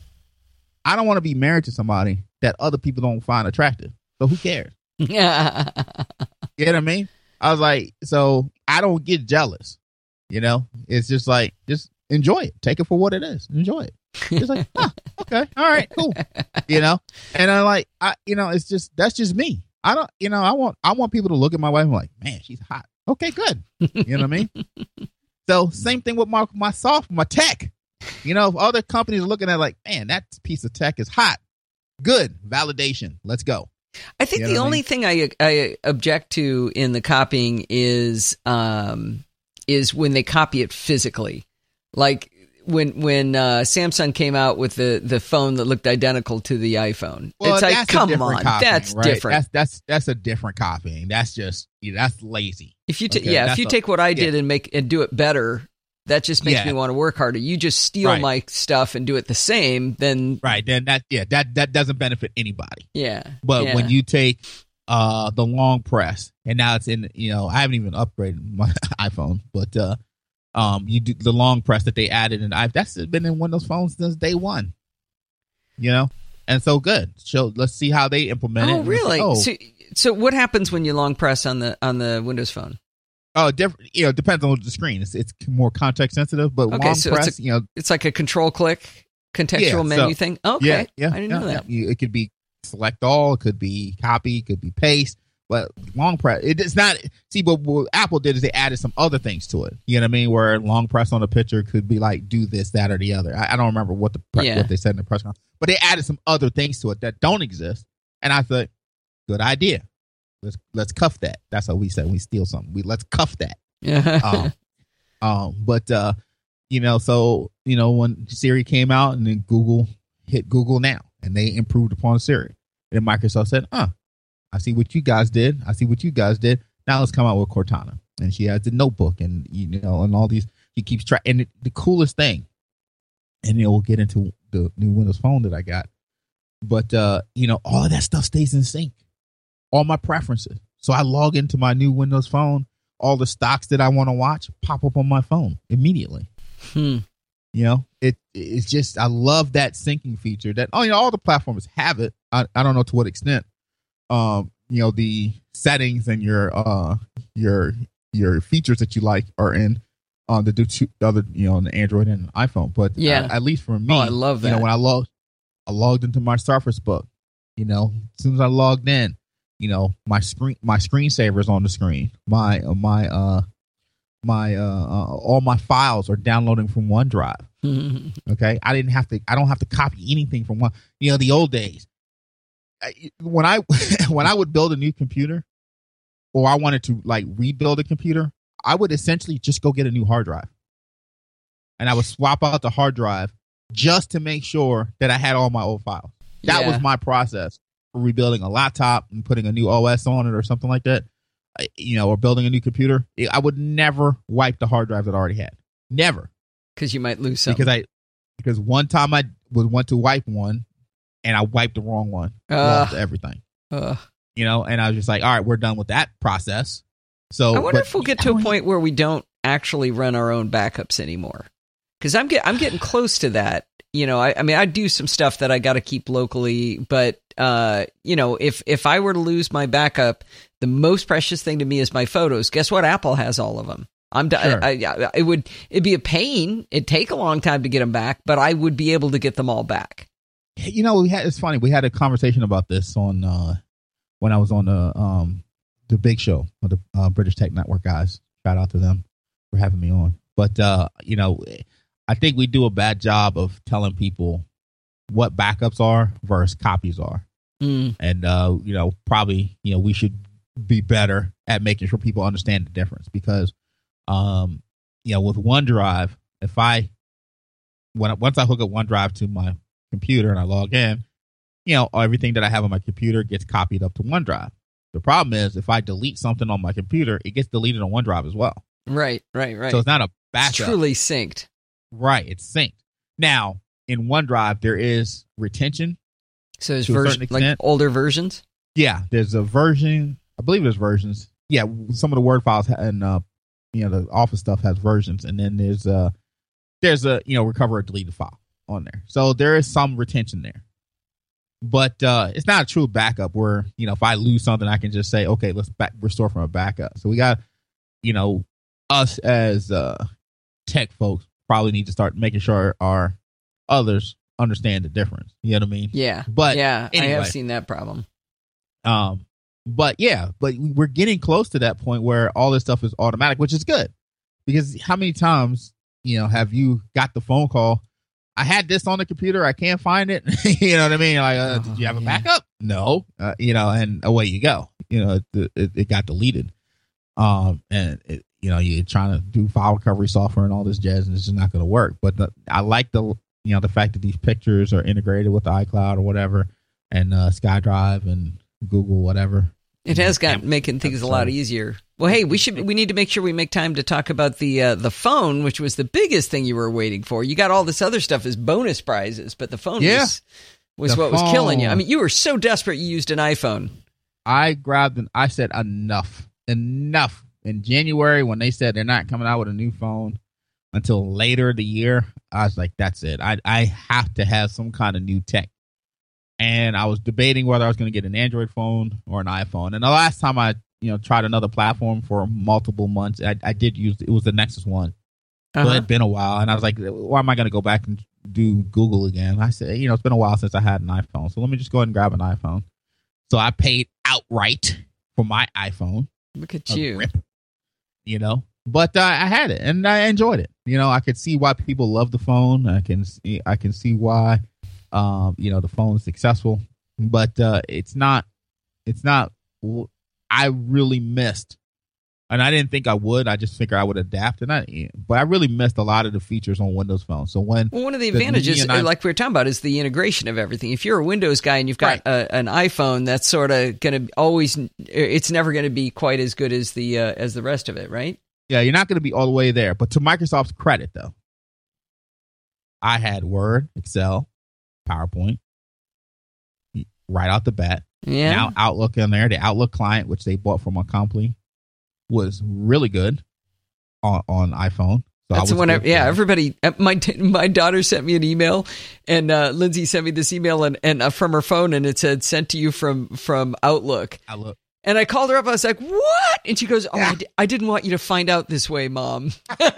I don't want to be married to somebody that other people don't find attractive. So who cares?" Yeah. You know what I mean? I was like, so I don't get jealous. You know, it's just like, just enjoy it. Take it for what it is. Enjoy it. It's like, oh, okay, all right, cool. You know, and I like, I, you know, it's just that's just me. I don't, you know, I want, I want people to look at my wife and like, man, she's hot. Okay, good. You know what I mean? So same thing with my my soft, my tech. You know, if other companies are looking at like, man, that piece of tech is hot. Good validation. Let's go. I think you know the only I mean? thing I I object to in the copying is um is when they copy it physically, like when when uh, Samsung came out with the, the phone that looked identical to the iPhone. Well, it's like, come on, copying, that's right? different. That's that's that's a different copying. That's just you know, that's lazy. If you t- okay? yeah, that's if you a, take what I did yeah. and make and do it better. That just makes yeah. me want to work harder. You just steal right. my stuff and do it the same, then right. Then that yeah that that doesn't benefit anybody. Yeah. But yeah. when you take uh, the long press and now it's in you know I haven't even upgraded my iPhone, but uh, um you do the long press that they added and I that's been in Windows phones since day one. You know, and so good. So let's see how they implement it. Oh really? Oh. So so what happens when you long press on the on the Windows Phone? Oh, different. You know, depends on the screen. It's it's more context sensitive, but okay, long so press, it's a, you know, it's like a control click contextual yeah, menu so, thing. Okay, yeah, yeah, I didn't yeah, know that. Yeah. It could be select all, it could be copy, it could be paste, but long press. It is not. See, but what Apple did is they added some other things to it. You know what I mean? Where long press on a picture could be like do this, that, or the other. I, I don't remember what the pre- yeah. what they said in the press conference, but they added some other things to it that don't exist. And I thought, good idea. Let's let's cuff that. That's how we said we steal something. We let's cuff that. Yeah. um, um, but uh, you know, so you know, when Siri came out, and then Google hit Google Now, and they improved upon Siri, and Microsoft said, "Uh, I see what you guys did. I see what you guys did. Now let's come out with Cortana." And she has the notebook, and you know, and all these. She keeps track. And it, the coolest thing, and you know, we'll get into the new Windows Phone that I got, but uh, you know, all of that stuff stays in sync. All my preferences. So I log into my new Windows Phone. All the stocks that I want to watch pop up on my phone immediately. Hmm. You know, it it's just I love that syncing feature. That oh, you know, all the platforms have it. I, I don't know to what extent. Um, you know, the settings and your uh your your features that you like are in on the two other you know on the Android and iPhone. But yeah, I, at least for me, oh, I love that. You know, when I logged I logged into my Surface Book. You know, as soon as I logged in. You know, my screen, my screensaver's on the screen. My, uh, my, uh, my, uh, uh, all my files are downloading from OneDrive. Okay, I didn't have to. I don't have to copy anything from one. You know, the old days. I, when I when I would build a new computer, or I wanted to like rebuild a computer, I would essentially just go get a new hard drive, and I would swap out the hard drive just to make sure that I had all my old files. That yeah. was my process. For rebuilding a laptop and putting a new O S on it or something like that, you know, or building a new computer, I would never wipe the hard drive that I already had. Never. Because you might lose something. Because I, because one time I was went to wipe one, and I wiped the wrong one, uh, lost everything. Uh, you know, and I was just like, all right, we're done with that process. So I wonder but, if we'll get to a point where we don't actually run our own backups anymore. Because I'm get I'm getting close to that. You know, I, I mean, I do some stuff that I got to keep locally, but uh, you know, if if I were to lose my backup, the most precious thing to me is my photos. Guess what? Apple has all of them. I'm. Sure. I, I, it would. It'd be a pain. It'd take a long time to get them back, but I would be able to get them all back. You know, we had. It's funny. We had a conversation about this on uh, when I was on the um the Big Show with the uh, British Tech Network guys. Shout out to them for having me on. But uh, you know. I think we do a bad job of telling people what backups are versus copies are. Mm. And, uh, you know, probably, you know, we should be better at making sure people understand the difference because, um, you know, with OneDrive, if I, when once I hook up OneDrive to my computer and I log in, you know, everything that I have on my computer gets copied up to OneDrive. The problem is if I delete something on my computer, it gets deleted on OneDrive as well. Right, right, right. So it's not a backup. It's truly synced. Right, it's synced. Now, in OneDrive, there is retention. So there's version, like older versions? Yeah, there's a version. I believe there's versions. Yeah, some of the Word files and, uh, you know, the Office stuff has versions. And then there's a, there's a, you know, recover a deleted file on there. So there is some retention there. But uh, it's not a true backup where, you know, if I lose something, I can just say, okay, let's back, restore from a backup. So we got, you know, us as uh, tech folks probably need to start making sure our others understand the difference. You know what I mean? Yeah. But yeah, anyway, I have seen that problem. Um, but yeah, but we're getting close to that point where all this stuff is automatic, which is good. Because how many times, you know, have you got the phone call? I had this on the computer. I can't find it. You know what I mean? Like, uh, did you have a backup? No. Uh, you know, and away you go. You know, it, it, it got deleted. Um, and it, you know, you're trying to do file recovery software and all this jazz, and it's just not going to work. But the, I like the, you know, the fact that these pictures are integrated with the iCloud or whatever, and uh, SkyDrive and Google, whatever. It has got making things a lot easier. Well, hey, we should we need to make sure we make time to talk about the uh, the phone, which was the biggest thing you were waiting for. You got all this other stuff as bonus prizes, but the phone yeah. was, was what phone. was killing you. I mean, you were so desperate you used an iPhone. I grabbed and I said enough, enough. In January, when they said they're not coming out with a new phone until later the year, I was like, that's it. I I have to have some kind of new tech. And I was debating whether I was going to get an Android phone or an iPhone. And the last time I, you know, tried another platform for multiple months, I, I did use, it was the Nexus One. Uh-huh. So it had been a while. And I was like, why am I going to go back and do Google again? I said, you know, it's been a while since I had an iPhone. So let me just go ahead and grab an iPhone. So I paid outright for my iPhone. Look at you. Rip, you know, but uh, I had it and I enjoyed it. You know, I could see why people love the phone. I can see, I can see why. Um, you know, the phone is successful, but uh, it's not, it's not, I really missed, and I didn't think I would, I just figured I would adapt, and I, but I really missed a lot of the features on Windows Phone. So when, well, one of the advantages, the like we were talking about, is the integration of everything. If you're a Windows guy and you've got right. a, an iPhone, that's sort of going to always, it's never going to be quite as good as the, uh, as the rest of it, right? Yeah, you're not going to be all the way there, but to Microsoft's credit, though, I had Word, Excel, PowerPoint right out the bat. Yeah. Now Outlook in there, the Outlook client, which they bought from Acompli, was really good on, on iPhone. So That's when, I, yeah, everybody. My my daughter sent me an email, and uh, Lindsay sent me this email and and uh, from her phone, and it said sent to you from from Outlook. Outlook. And I called her up. I was like, "What?" And she goes, "Oh, yeah. I, d- I didn't want you to find out this way, Mom."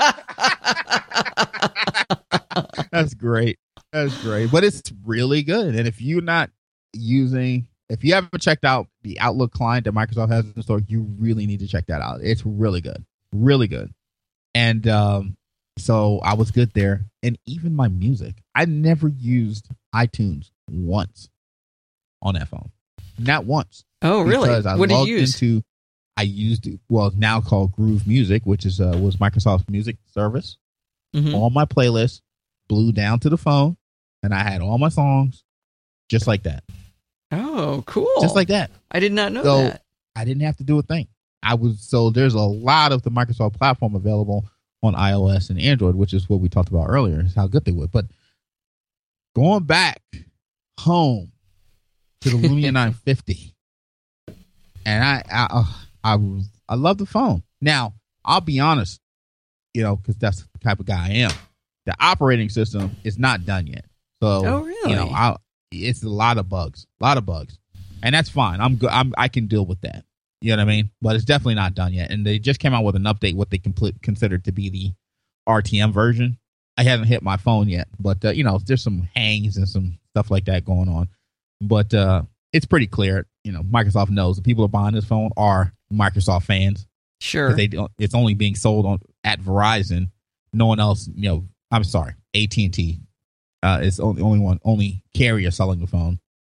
That's great. That's great, but it's really good. And if you're not using, if you haven't checked out the Outlook client that Microsoft has in the store, you really need to check that out. It's really good, really good. And um, so I was good there. And even my music, I never used iTunes once on that phone, not once. Oh, really? Because I what did logged you use? Into, I used well, it's now called Groove Music, which is uh, was Microsoft's music service. Mm-hmm. All my playlists blew down to the phone. And I had all my songs just like that. Oh, cool. Just like that. I did not know so that. I didn't have to do a thing. I was so there's a lot of the Microsoft platform available on iOS and Android, which is what we talked about earlier, is how good they were. But going back home to the Lumia nine fifty, and I I I, I, I love the phone. Now, I'll be honest, you know, because that's the type of guy I am. The operating system is not done yet. So, oh, really? You know, I, it's a lot of bugs, a lot of bugs, and that's fine. I'm good. I'm I can deal with that. You know what I mean? But it's definitely not done yet. And they just came out with an update, what they complete, considered to be the R T M version. I haven't hit my phone yet, but uh, you know, there's some hangs and some stuff like that going on. But uh, it's pretty clear. You know, Microsoft knows the people who are buying this phone are Microsoft fans. Sure. They don't, it's only being sold on at Verizon. No one else. You know, I'm sorry, A T and T. Uh, it's only only one only carrier selling the phone.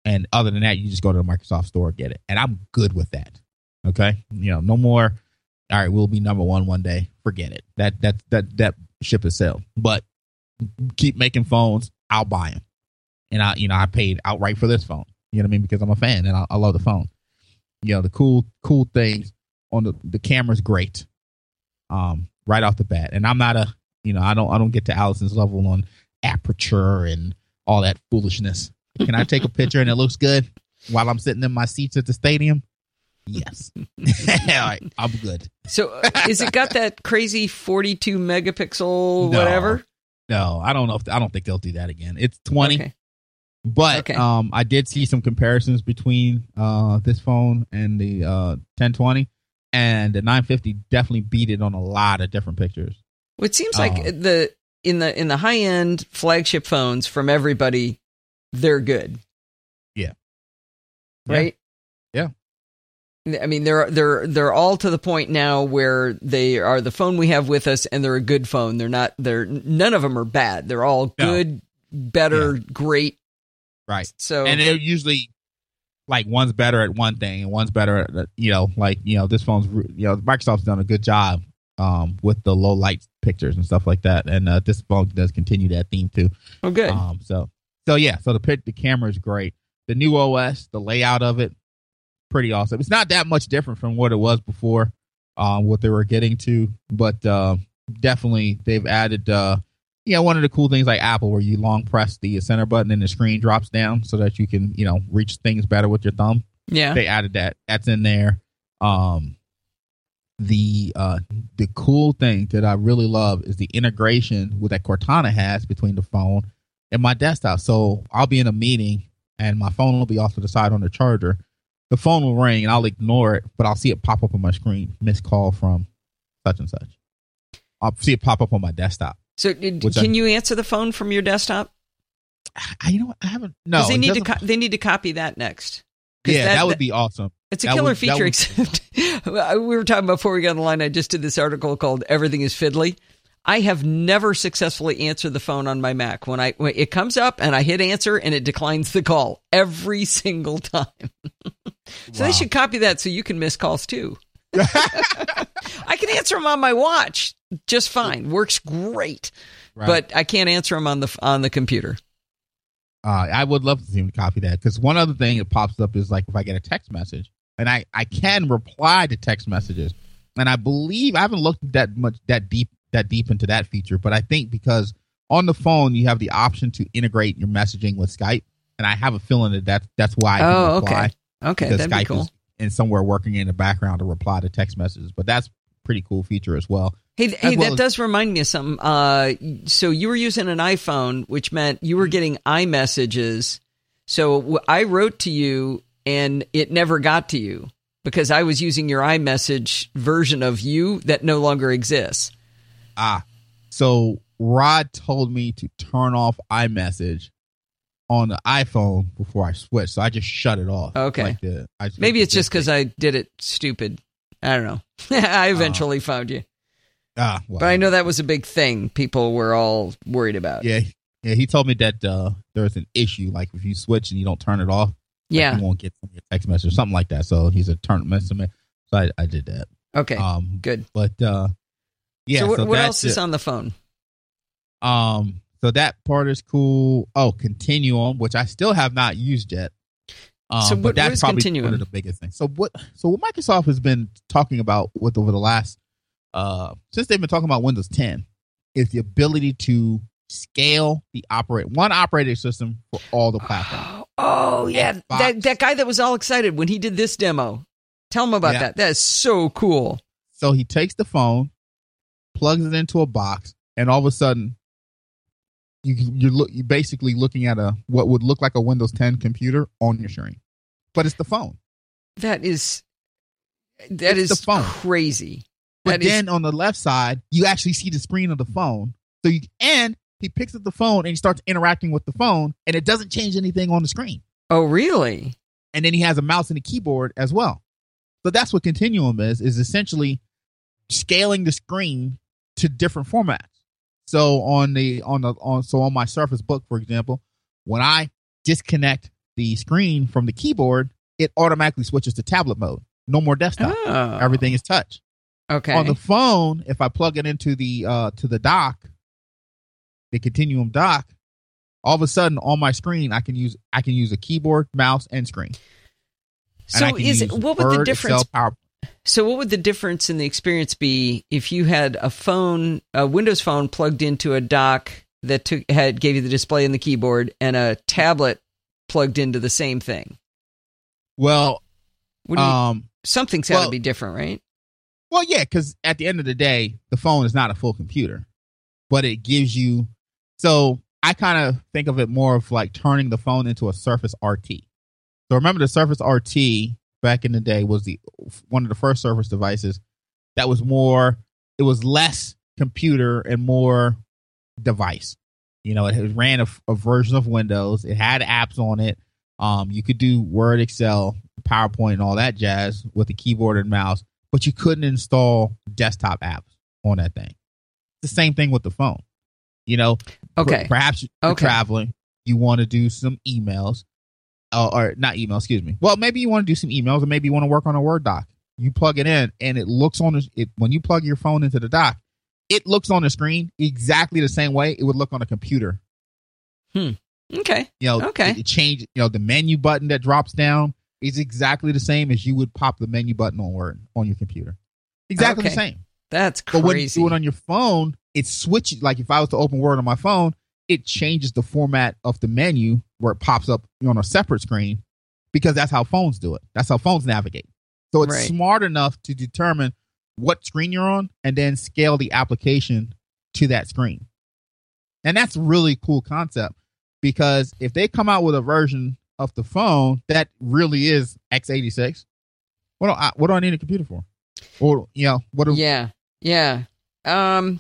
And other than that, you just go to the Microsoft Store and get it. And I'm good with that. Okay, you know, no more. All right, we'll be number one one day. Forget it. That that that that ship has sailed. But keep making phones. I'll buy them. And I, you know, I paid outright for this phone. You know what I mean? Because I'm a fan and I, I love the phone. You know, the cool cool things on the the camera's great. Um, right off the bat. And I'm not a, you know, I don't I don't get to Allison's level on aperture and all that foolishness. Can I take a picture and it looks good while I'm sitting in my seats at the stadium? Yes. All right, I'm good. So uh, is it got that crazy forty-two megapixel No. whatever? No, I don't know if I don't think they'll do that again. It's twenty. Okay. But Okay. um, I did see some comparisons between uh, this phone and the uh, ten twenty, and the nine fifty definitely beat it on a lot of different pictures. Well, it seems like Uh, the in the in the high end flagship phones from everybody, they're good. Yeah. Right. Yeah. I mean, they're they're they're all to the point now where they are the phone we have with us, and they're a good phone. They're not. They're none of them are bad. They're all No. good, better, great. Right. So And they're usually like one's better at one thing and one's better at, you know, like, you know, this phone's, you know, Microsoft's done a good job um, with the low light pictures and stuff like that. And uh, this phone does continue that theme too. oh, good. Um, so, so yeah, so the pic, the camera is great. The new O S, the layout of it, pretty awesome. It's not that much different from what it was before, um, what they were getting to, but uh, definitely they've added, uh, yeah, one of the cool things like Apple, where you long press the center button and the screen drops down so that you can, you know, reach things better with your thumb. Yeah. They added that. That's in there. Um, the uh, the cool thing that I really love is the integration with that Cortana has between the phone and my desktop. So I'll be in a meeting and my phone will be off to the side on the charger. The phone will ring and I'll ignore it, but I'll see it pop up on my screen, missed call from such and such. I'll see it pop up on my desktop. So did, Which can I- you answer the phone from your desktop? I, you know what? I haven't. No, 'Cause they it need to doesn't- co- they need to copy that next. 'Cause Yeah, that, would be awesome. It's a That killer would- that feature, would- except we were talking before we got on the line. I just did this article called "Everything is Fiddly." I have never successfully answered the phone on my Mac. When I when it comes up and I hit answer and it declines the call every single time. so Wow. they should copy that so you can miss calls too. I can answer them on my watch just fine. Works great, Right. but I can't answer them on the on the computer. Uh, I would love to see him copy that, because one other thing that pops up is like if I get a text message, and I, I can reply to text messages, and I believe I haven't looked that much that deep that deep into that feature, but I think because on the phone you have the option to integrate your messaging with Skype, and I have a feeling that that's, that's why I can Oh, reply. okay, okay, Because that'd Skype be cool. is in somewhere working in the background to reply to text messages, but that's a pretty cool feature as well. Hey, hey, well that as- does remind me of something. Uh, so you were using an iPhone, which meant you were getting iMessages. So w- I wrote to you, and it never got to you because I was using your iMessage version of you that no longer exists. Ah, so Rod told me to turn off iMessage on the iPhone before I switched, so I just shut it off. Okay. Like the, I just Maybe it's just because I did it stupid. I don't know. I eventually found you. Ah, well, But I know that was a big thing people were all worried about. Yeah, yeah. He told me that uh, there's an issue, like if you switch and you don't turn it off, like Yeah. you won't get some of your text message or something like that. So he said turn message me. So I, I did that. Okay. Um, Good. but uh, yeah. so what, so what that's else is it. on the phone? Um, so that part is cool. Oh, Continuum, which I still have not used yet. Um, So but what- what that's is probably Continuum? one of the biggest things. So what? So what Microsoft has been talking about with over the last, uh, since they've been talking about Windows ten, is the ability to scale the operate one operating system for all the platforms. Oh, yeah. Xbox. That that guy that was all excited when he did this demo. Tell him about Yeah. that. That is so cool. So he takes the phone, plugs it into a box, and all of a sudden, you you're look you're basically looking at a what would look like a Windows ten computer on your screen, but it's the phone. That is that It's is the phone. crazy. But That is- then on the left side, you actually see the screen of the phone. So you and he picks up the phone and he starts interacting with the phone, and it doesn't change anything on the screen. Oh, really? And then he has a mouse and a keyboard as well. So that's what Continuum is, is essentially scaling the screen to different formats. So on the on the on so on my Surface Book, for example, when I disconnect the screen from the keyboard, it automatically switches to tablet mode. No more desktop. Oh. Everything is touch. Okay. On the phone, if I plug it into the uh, to the dock, the Continuum dock, all of a sudden on my screen, I can use I can use a keyboard, mouse, and screen. So and is it, what would Word, the difference? Excel, So what would the difference in the experience be if you had a phone, a Windows phone plugged into a dock that took had gave you the display and the keyboard, and a tablet plugged into the same thing? Well, What do you, um, something's got to well, be different, right? well, yeah, because at the end of the day, the phone is not a full computer, but it gives you. So I kind of think of it more of like turning the phone into a Surface R T. So remember, the Surface R T back in the day was the one of the first Surface devices that was more. It was less computer and more device. You know, it ran a, a version of Windows. It had apps on it. Um, you could do Word, Excel, PowerPoint, and all that jazz with the keyboard and mouse, but you couldn't install desktop apps on that thing. The same thing with the phone. You know, Okay. per- perhaps you're Okay. traveling, you want to do some emails, uh, or not email, excuse me. Well, maybe you want to do some emails, or maybe you want to work on a Word doc. You plug it in, and it looks on the, it when you plug your phone into the dock, it looks on the screen exactly the same way it would look on a computer. Hmm. Okay. You know, Okay. it, it change. You know, the menu button that drops down is exactly the same as you would pop the menu button on Word on your computer. Exactly Okay. the same. That's But when you crazy. do it on your phone, it switches. Like if I was to open Word on my phone, it changes the format of the menu where it pops up on a separate screen, because that's how phones do it. That's how phones navigate. So it's Right. smart enough to determine what screen you're on and then scale the application to that screen. And that's a really cool concept, because if they come out with a version of the phone that really is x eighty-six, what do I, what do I need a computer for? Or, you know, what do, Yeah. Yeah. Um,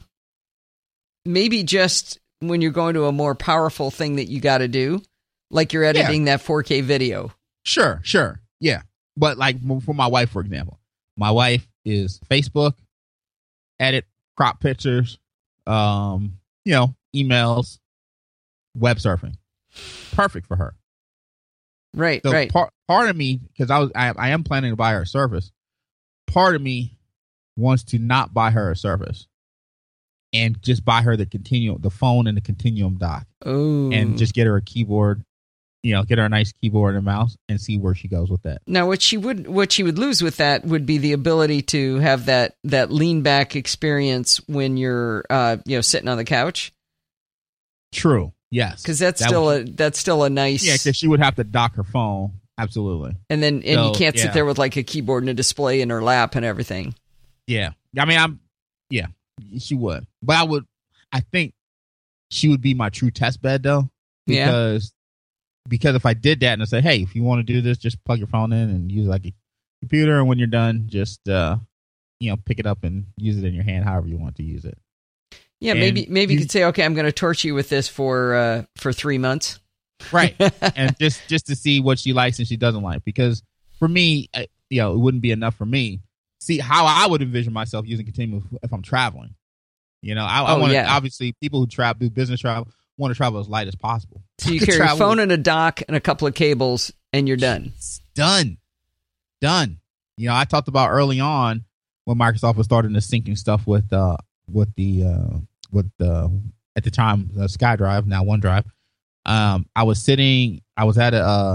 maybe just when you're going to a more powerful thing that you got to do, like you're editing that four K video. Sure, sure. Yeah. But like for my wife, for example, my wife is Facebook, edit, crop pictures, um, you know, emails, web surfing. Perfect for her. Right. So right. part part of me, because I was I, I am planning to buy her a Surface, part of me wants to not buy her a Surface and just buy her the continuum, the phone and the Continuum dock, Oh. and just get her a keyboard, you know, get her a nice keyboard and mouse, and see where she goes with that. Now, what she would what she would lose with that would be the ability to have that that lean back experience when you're uh, you know sitting on the couch, True. Yes. because that's That still would- a that's still a nice Yeah, because she would have to dock her phone. Absolutely. and then and you So, can't sit yeah. there with like a keyboard and a display in her lap and everything. Yeah. I mean, I'm, yeah, she would. But I would, I think she would be my true test bed, though. Yeah. Because, because if I did that and I say, hey, if you want to do this, just plug your phone in and use like a computer. And when you're done, just, uh, you know, pick it up and use it in your hand, however you want to use it. Yeah, And maybe maybe you you- could say, okay, I'm going to torture you with this for uh, for three months. Right. And just, just to see what she likes and she doesn't like. Because for me, I, you know, it wouldn't be enough for me. See how I would envision myself using Continuum if I'm traveling. You know, I, I Oh, want to, yeah. obviously, people who travel, do business travel, want to travel as light as possible. So you I could carry a travel- phone and a dock and a couple of cables, and you're done. It's done. Done. You know, I talked about early on when Microsoft was starting to syncing stuff with, uh, with the, uh, with the, at the time, uh, SkyDrive, now OneDrive. Um, I was sitting, I was at a, uh,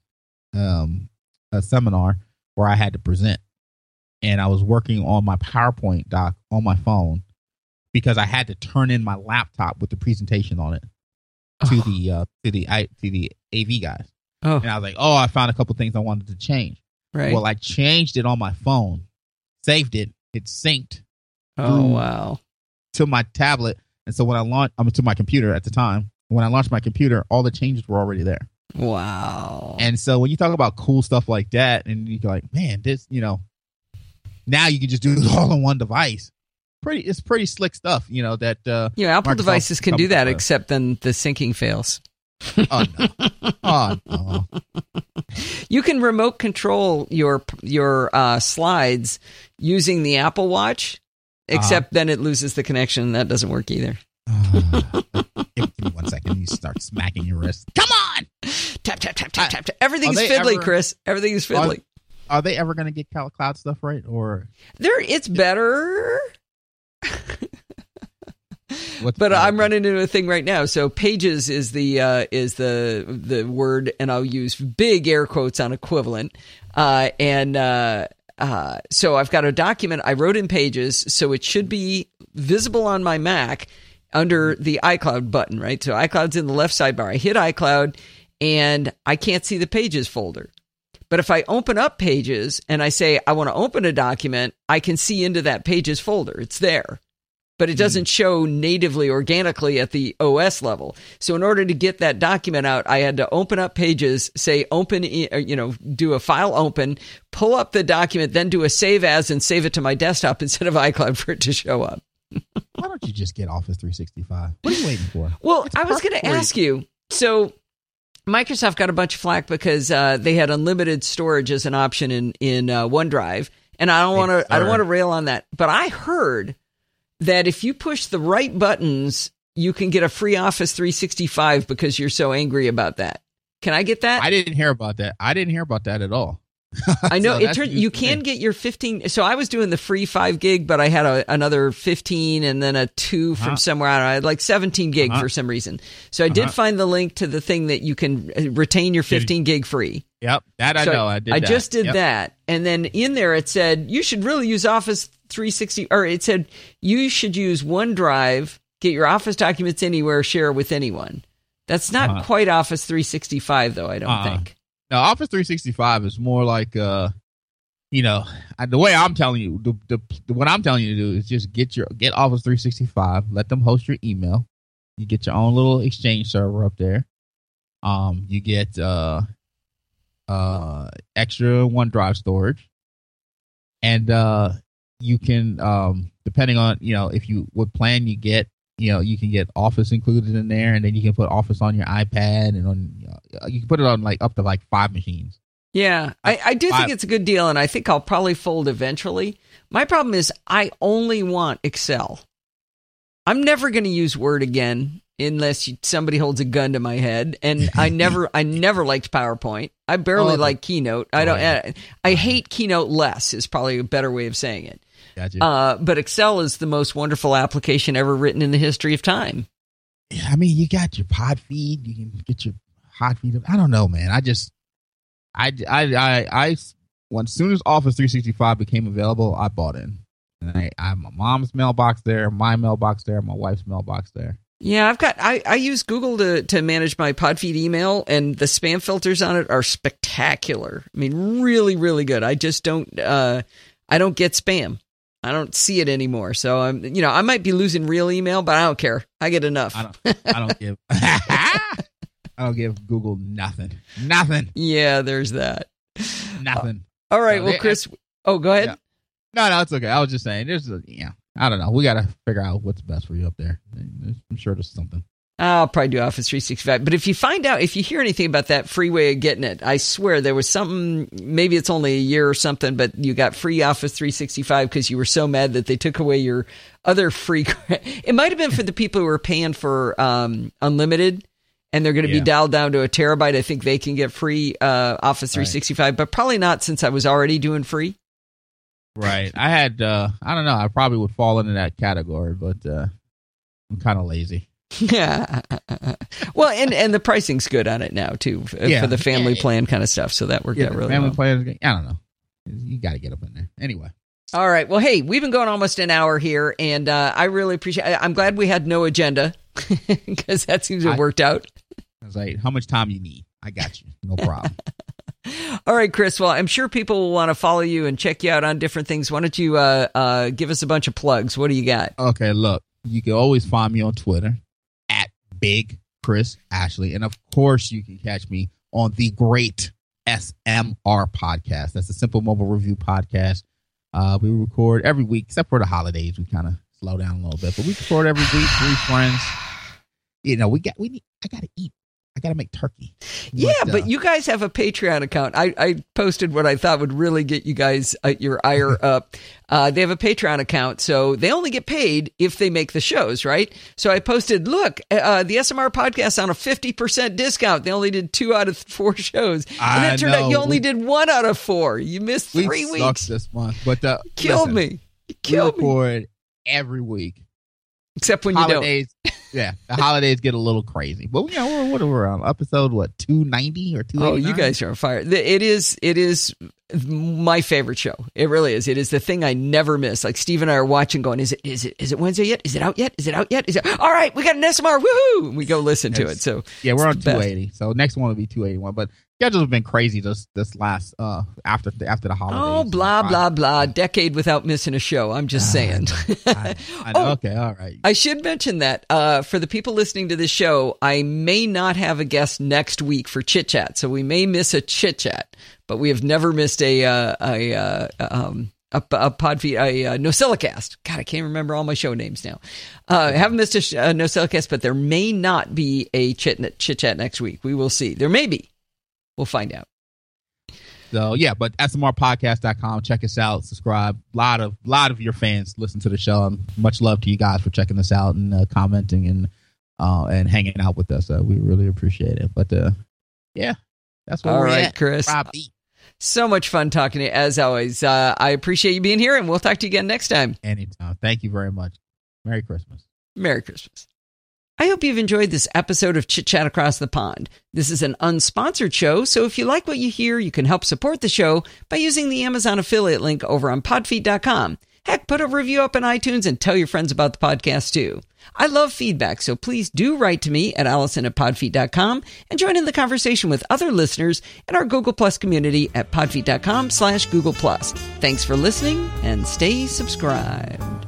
um, a seminar where I had to present, and I was working on my PowerPoint doc on my phone because I had to turn in my laptop with the presentation on it to Oh. the, uh, to the, I, to the A V guys. Oh, And I was like, oh, I found a couple things I wanted to change. right. Well, I changed it on my phone, saved it, it synced oh, Ooh. wow. to my tablet. And so when I launched, I mean, to my computer at the time, when I launched my computer, all the changes were already there. Wow. And so when you talk about cool stuff like that, and you're like, man, this, you know, now you can just do it all on one device. Pretty, it's pretty slick stuff, you know, that, uh, Yeah, Apple Microsoft devices can come do that, up with. except then the syncing fails. oh, no. Oh, no. You can remote control your your uh, slides using the Apple Watch, except then it loses the connection. That doesn't work either. Uh, give, give me one second. You start smacking your wrist. Come on. Tap tap tap tap tap, tap, tap. Everything's Are they fiddly, ever- Chris. Everything is fiddly. Are, are they ever going to get Cloud Cloud stuff right? Or There, it's better. what's But the- I'm running into a thing right now. So pages is the uh, is the the word, and I'll use big air quotes on equivalent. Uh, and uh, uh, so I've got a document I wrote in Pages, so it should be visible on my Mac under the iCloud button, right? So iCloud's in the left sidebar. I hit iCloud, and I can't see the Pages folder. But if I open up Pages and I say I want to open a document, I can see into that Pages folder. It's there. But it doesn't show natively, organically at the O S level. So in order to get that document out, I had to open up Pages, say open, you know, do a file open, pull up the document, then do a save as and save it to my desktop instead of iCloud for it to show up. Why don't you just get Office three sixty-five? What are you waiting for? Well, It's I was going perfect to for you. ask you. So Microsoft got a bunch of flack because uh, they had unlimited storage as an option in in uh, OneDrive, and I don't want to. I don't want to rail on that, but I heard that if you push the right buttons, you can get a free Office three sixty-five because you're so angry about that. Can I get that? I didn't hear about that. I didn't hear about that at all. I know So it that's turned. news You to can me. get your fifteen. So I was doing the free five gig, but I had a, another fifteen and then a two from Uh-huh. somewhere. I don't know, I had like seventeen gig Uh-huh. for some reason. So I did Uh-huh. find the link to the thing that you can uh, retain your fifteen gig free. Yep, that I So know. I did. I that. just did Yep. that, and then in there it said you should really use Office three sixty, or it said you should use OneDrive, get your Office documents anywhere, share with anyone. That's not Uh-huh. quite Office three sixty-five, though. I don't Uh-uh. think. Now, Office three sixty-five is more like, uh, you know, I- the way I'm telling you, the, the, the what I'm telling you to do is just get your get Office three sixty-five, let them host your email. You get your own little Exchange server up there. Um, you get uh, uh, extra OneDrive storage, and uh, you can, um, depending on you know if you what plan you get, you know you can get Office included in there, and then you can put Office on your iPad and on uh, you can put it on like up to like five machines. Yeah, I, I do think I- it's a good deal, and I think I'll probably fold eventually. My problem is I only want Excel. I'm never going to use Word again unless you, somebody holds a gun to my head, and I never, I never liked PowerPoint. I barely Oh, the- like Keynote. I don't. Oh, yeah. I, I hate Keynote less is probably a better way of saying it. Gotcha. Uh, but Excel is the most wonderful application ever written in the history of time. I mean, you got your pod feed. You can get your hot feed. I don't know, man. I just, I, I, I, I when as soon as Office three sixty-five became available, I bought in. And I, I have my mom's mailbox there, my mailbox there, my wife's mailbox there. Yeah, I've got. I, I use Google to, to manage my Podfeed email, and the spam filters on it are spectacular. I mean, really, really good. I just don't. Uh, I don't get spam. I don't see it anymore. So I'm. You know, I might be losing real email, but I don't care. I get enough. I don't, I don't give, I don't give Google nothing, nothing, Yeah, there's that. nothing. All right. No, well, they- Chris. Oh, go ahead. Yeah. No, no, it's okay. I was just saying, there's a, yeah, I don't know. We got to figure out what's best for you up there. I'm sure there's something. I'll probably do Office three sixty-five. But if you find out, if you hear anything about that free way of getting it, I swear there was something, maybe it's only a year or something, but you got free Office three sixty-five because you were so mad that they took away your other free. It might have been for the people who were paying for um, unlimited, and they're going to Yeah. be dialed down to a terabyte. I think they can get free uh, Office three sixty-five, but probably not since I was already doing free. Right. I had, uh, I don't know. I probably would fall into that category, but uh, I'm kind of lazy. Yeah. Well, and, and the pricing's good on it now, too, f- Yeah. for the family Yeah. plan kind of stuff. So that worked Yeah, out the really family well. players. I don't know. You got to get up in there anyway. All right. Well, hey, we've been going almost an hour here, and uh, I really appreciate I, I'm glad we had no agenda because that seems to have I- worked out. I was like, how much time you need? I got you. No problem. All right, Chris. Well, I'm sure people will want to follow you and check you out on different things. Why don't you uh, uh, give us a bunch of plugs? What do you got? Okay, look, you can always find me on Twitter at Big Chris Ashley. And of course, you can catch me on the great S M R podcast. That's a Simple Mobile Review podcast. Uh, we record every week, except for the holidays. We kind of slow down a little bit, but we record every week. Three friends. You know, we got, we need, I got to eat. I gotta make turkey. Yeah, but, uh, but you guys have a Patreon account. I, I posted what I thought would really get you guys uh, your ire up. Uh, they have a Patreon account, so they only get paid if they make the shows, right? So I posted, look, uh, the S M R podcast on a fifty percent discount. They only did two out of four shows. And I it turned know. out you only we, did one out of four. You missed we three sucked weeks. this month. But uh, You killed listen, me. You killed we me. record every week. Except when you holidays, don't. Yeah, the holidays get a little crazy. But you know, we're, what are we on? Episode what, two ninety or two? Oh, you guys are on fire. It is. It is my favorite show. It really is. It is the thing I never miss. Like Steve and I are watching, going, "Is it? Is it? Is it Wednesday yet? Is it out yet? Is it out yet? Is it? All right, we got an S M R. Woohoo!" And we go listen to it. So yeah, we're on two eighty. So next one will be two eighty-one. But schedules have been crazy this this last uh after the, after the holidays. Oh, blah blah blah. Decade without missing a show. I'm just saying. I, I know. Oh, okay, all right. I should mention that uh, for the people listening to this show, I may not have a guest next week for Chit Chat, so we may miss a Chit Chat, but we have never missed a uh, a uh, um a, a Podfeed a uh, NosillaCast. God, I can't remember all my show names now. Uh, I haven't missed a, sh- a NosillaCast, but there may not be a Chit Chit Chat next week. We will see. There may be. We'll find out. So yeah, but S M R podcast dot com, check us out, subscribe. A lot of lot of your fans listen to the show. And much love to you guys for checking us out and uh, commenting and uh, and hanging out with us. Uh, we really appreciate it. But uh, yeah, that's what all we're right, at. Chris. Robbie. So much fun talking to you as always. Uh, I appreciate you being here, and we'll talk to you again next time. Anytime. Thank you very much. Merry Christmas. Merry Christmas. I hope you've enjoyed this episode of Chit Chat Across the Pond. This is an unsponsored show, so if you like what you hear, you can help support the show by using the Amazon affiliate link over on podfeed dot com. Heck, put a review up on iTunes and tell your friends about the podcast too. I love feedback, so please do write to me at Allison at podfeed dot com and join in the conversation with other listeners in our Google Plus community at podfeed dot com slash Google Plus. Thanks for listening and stay subscribed.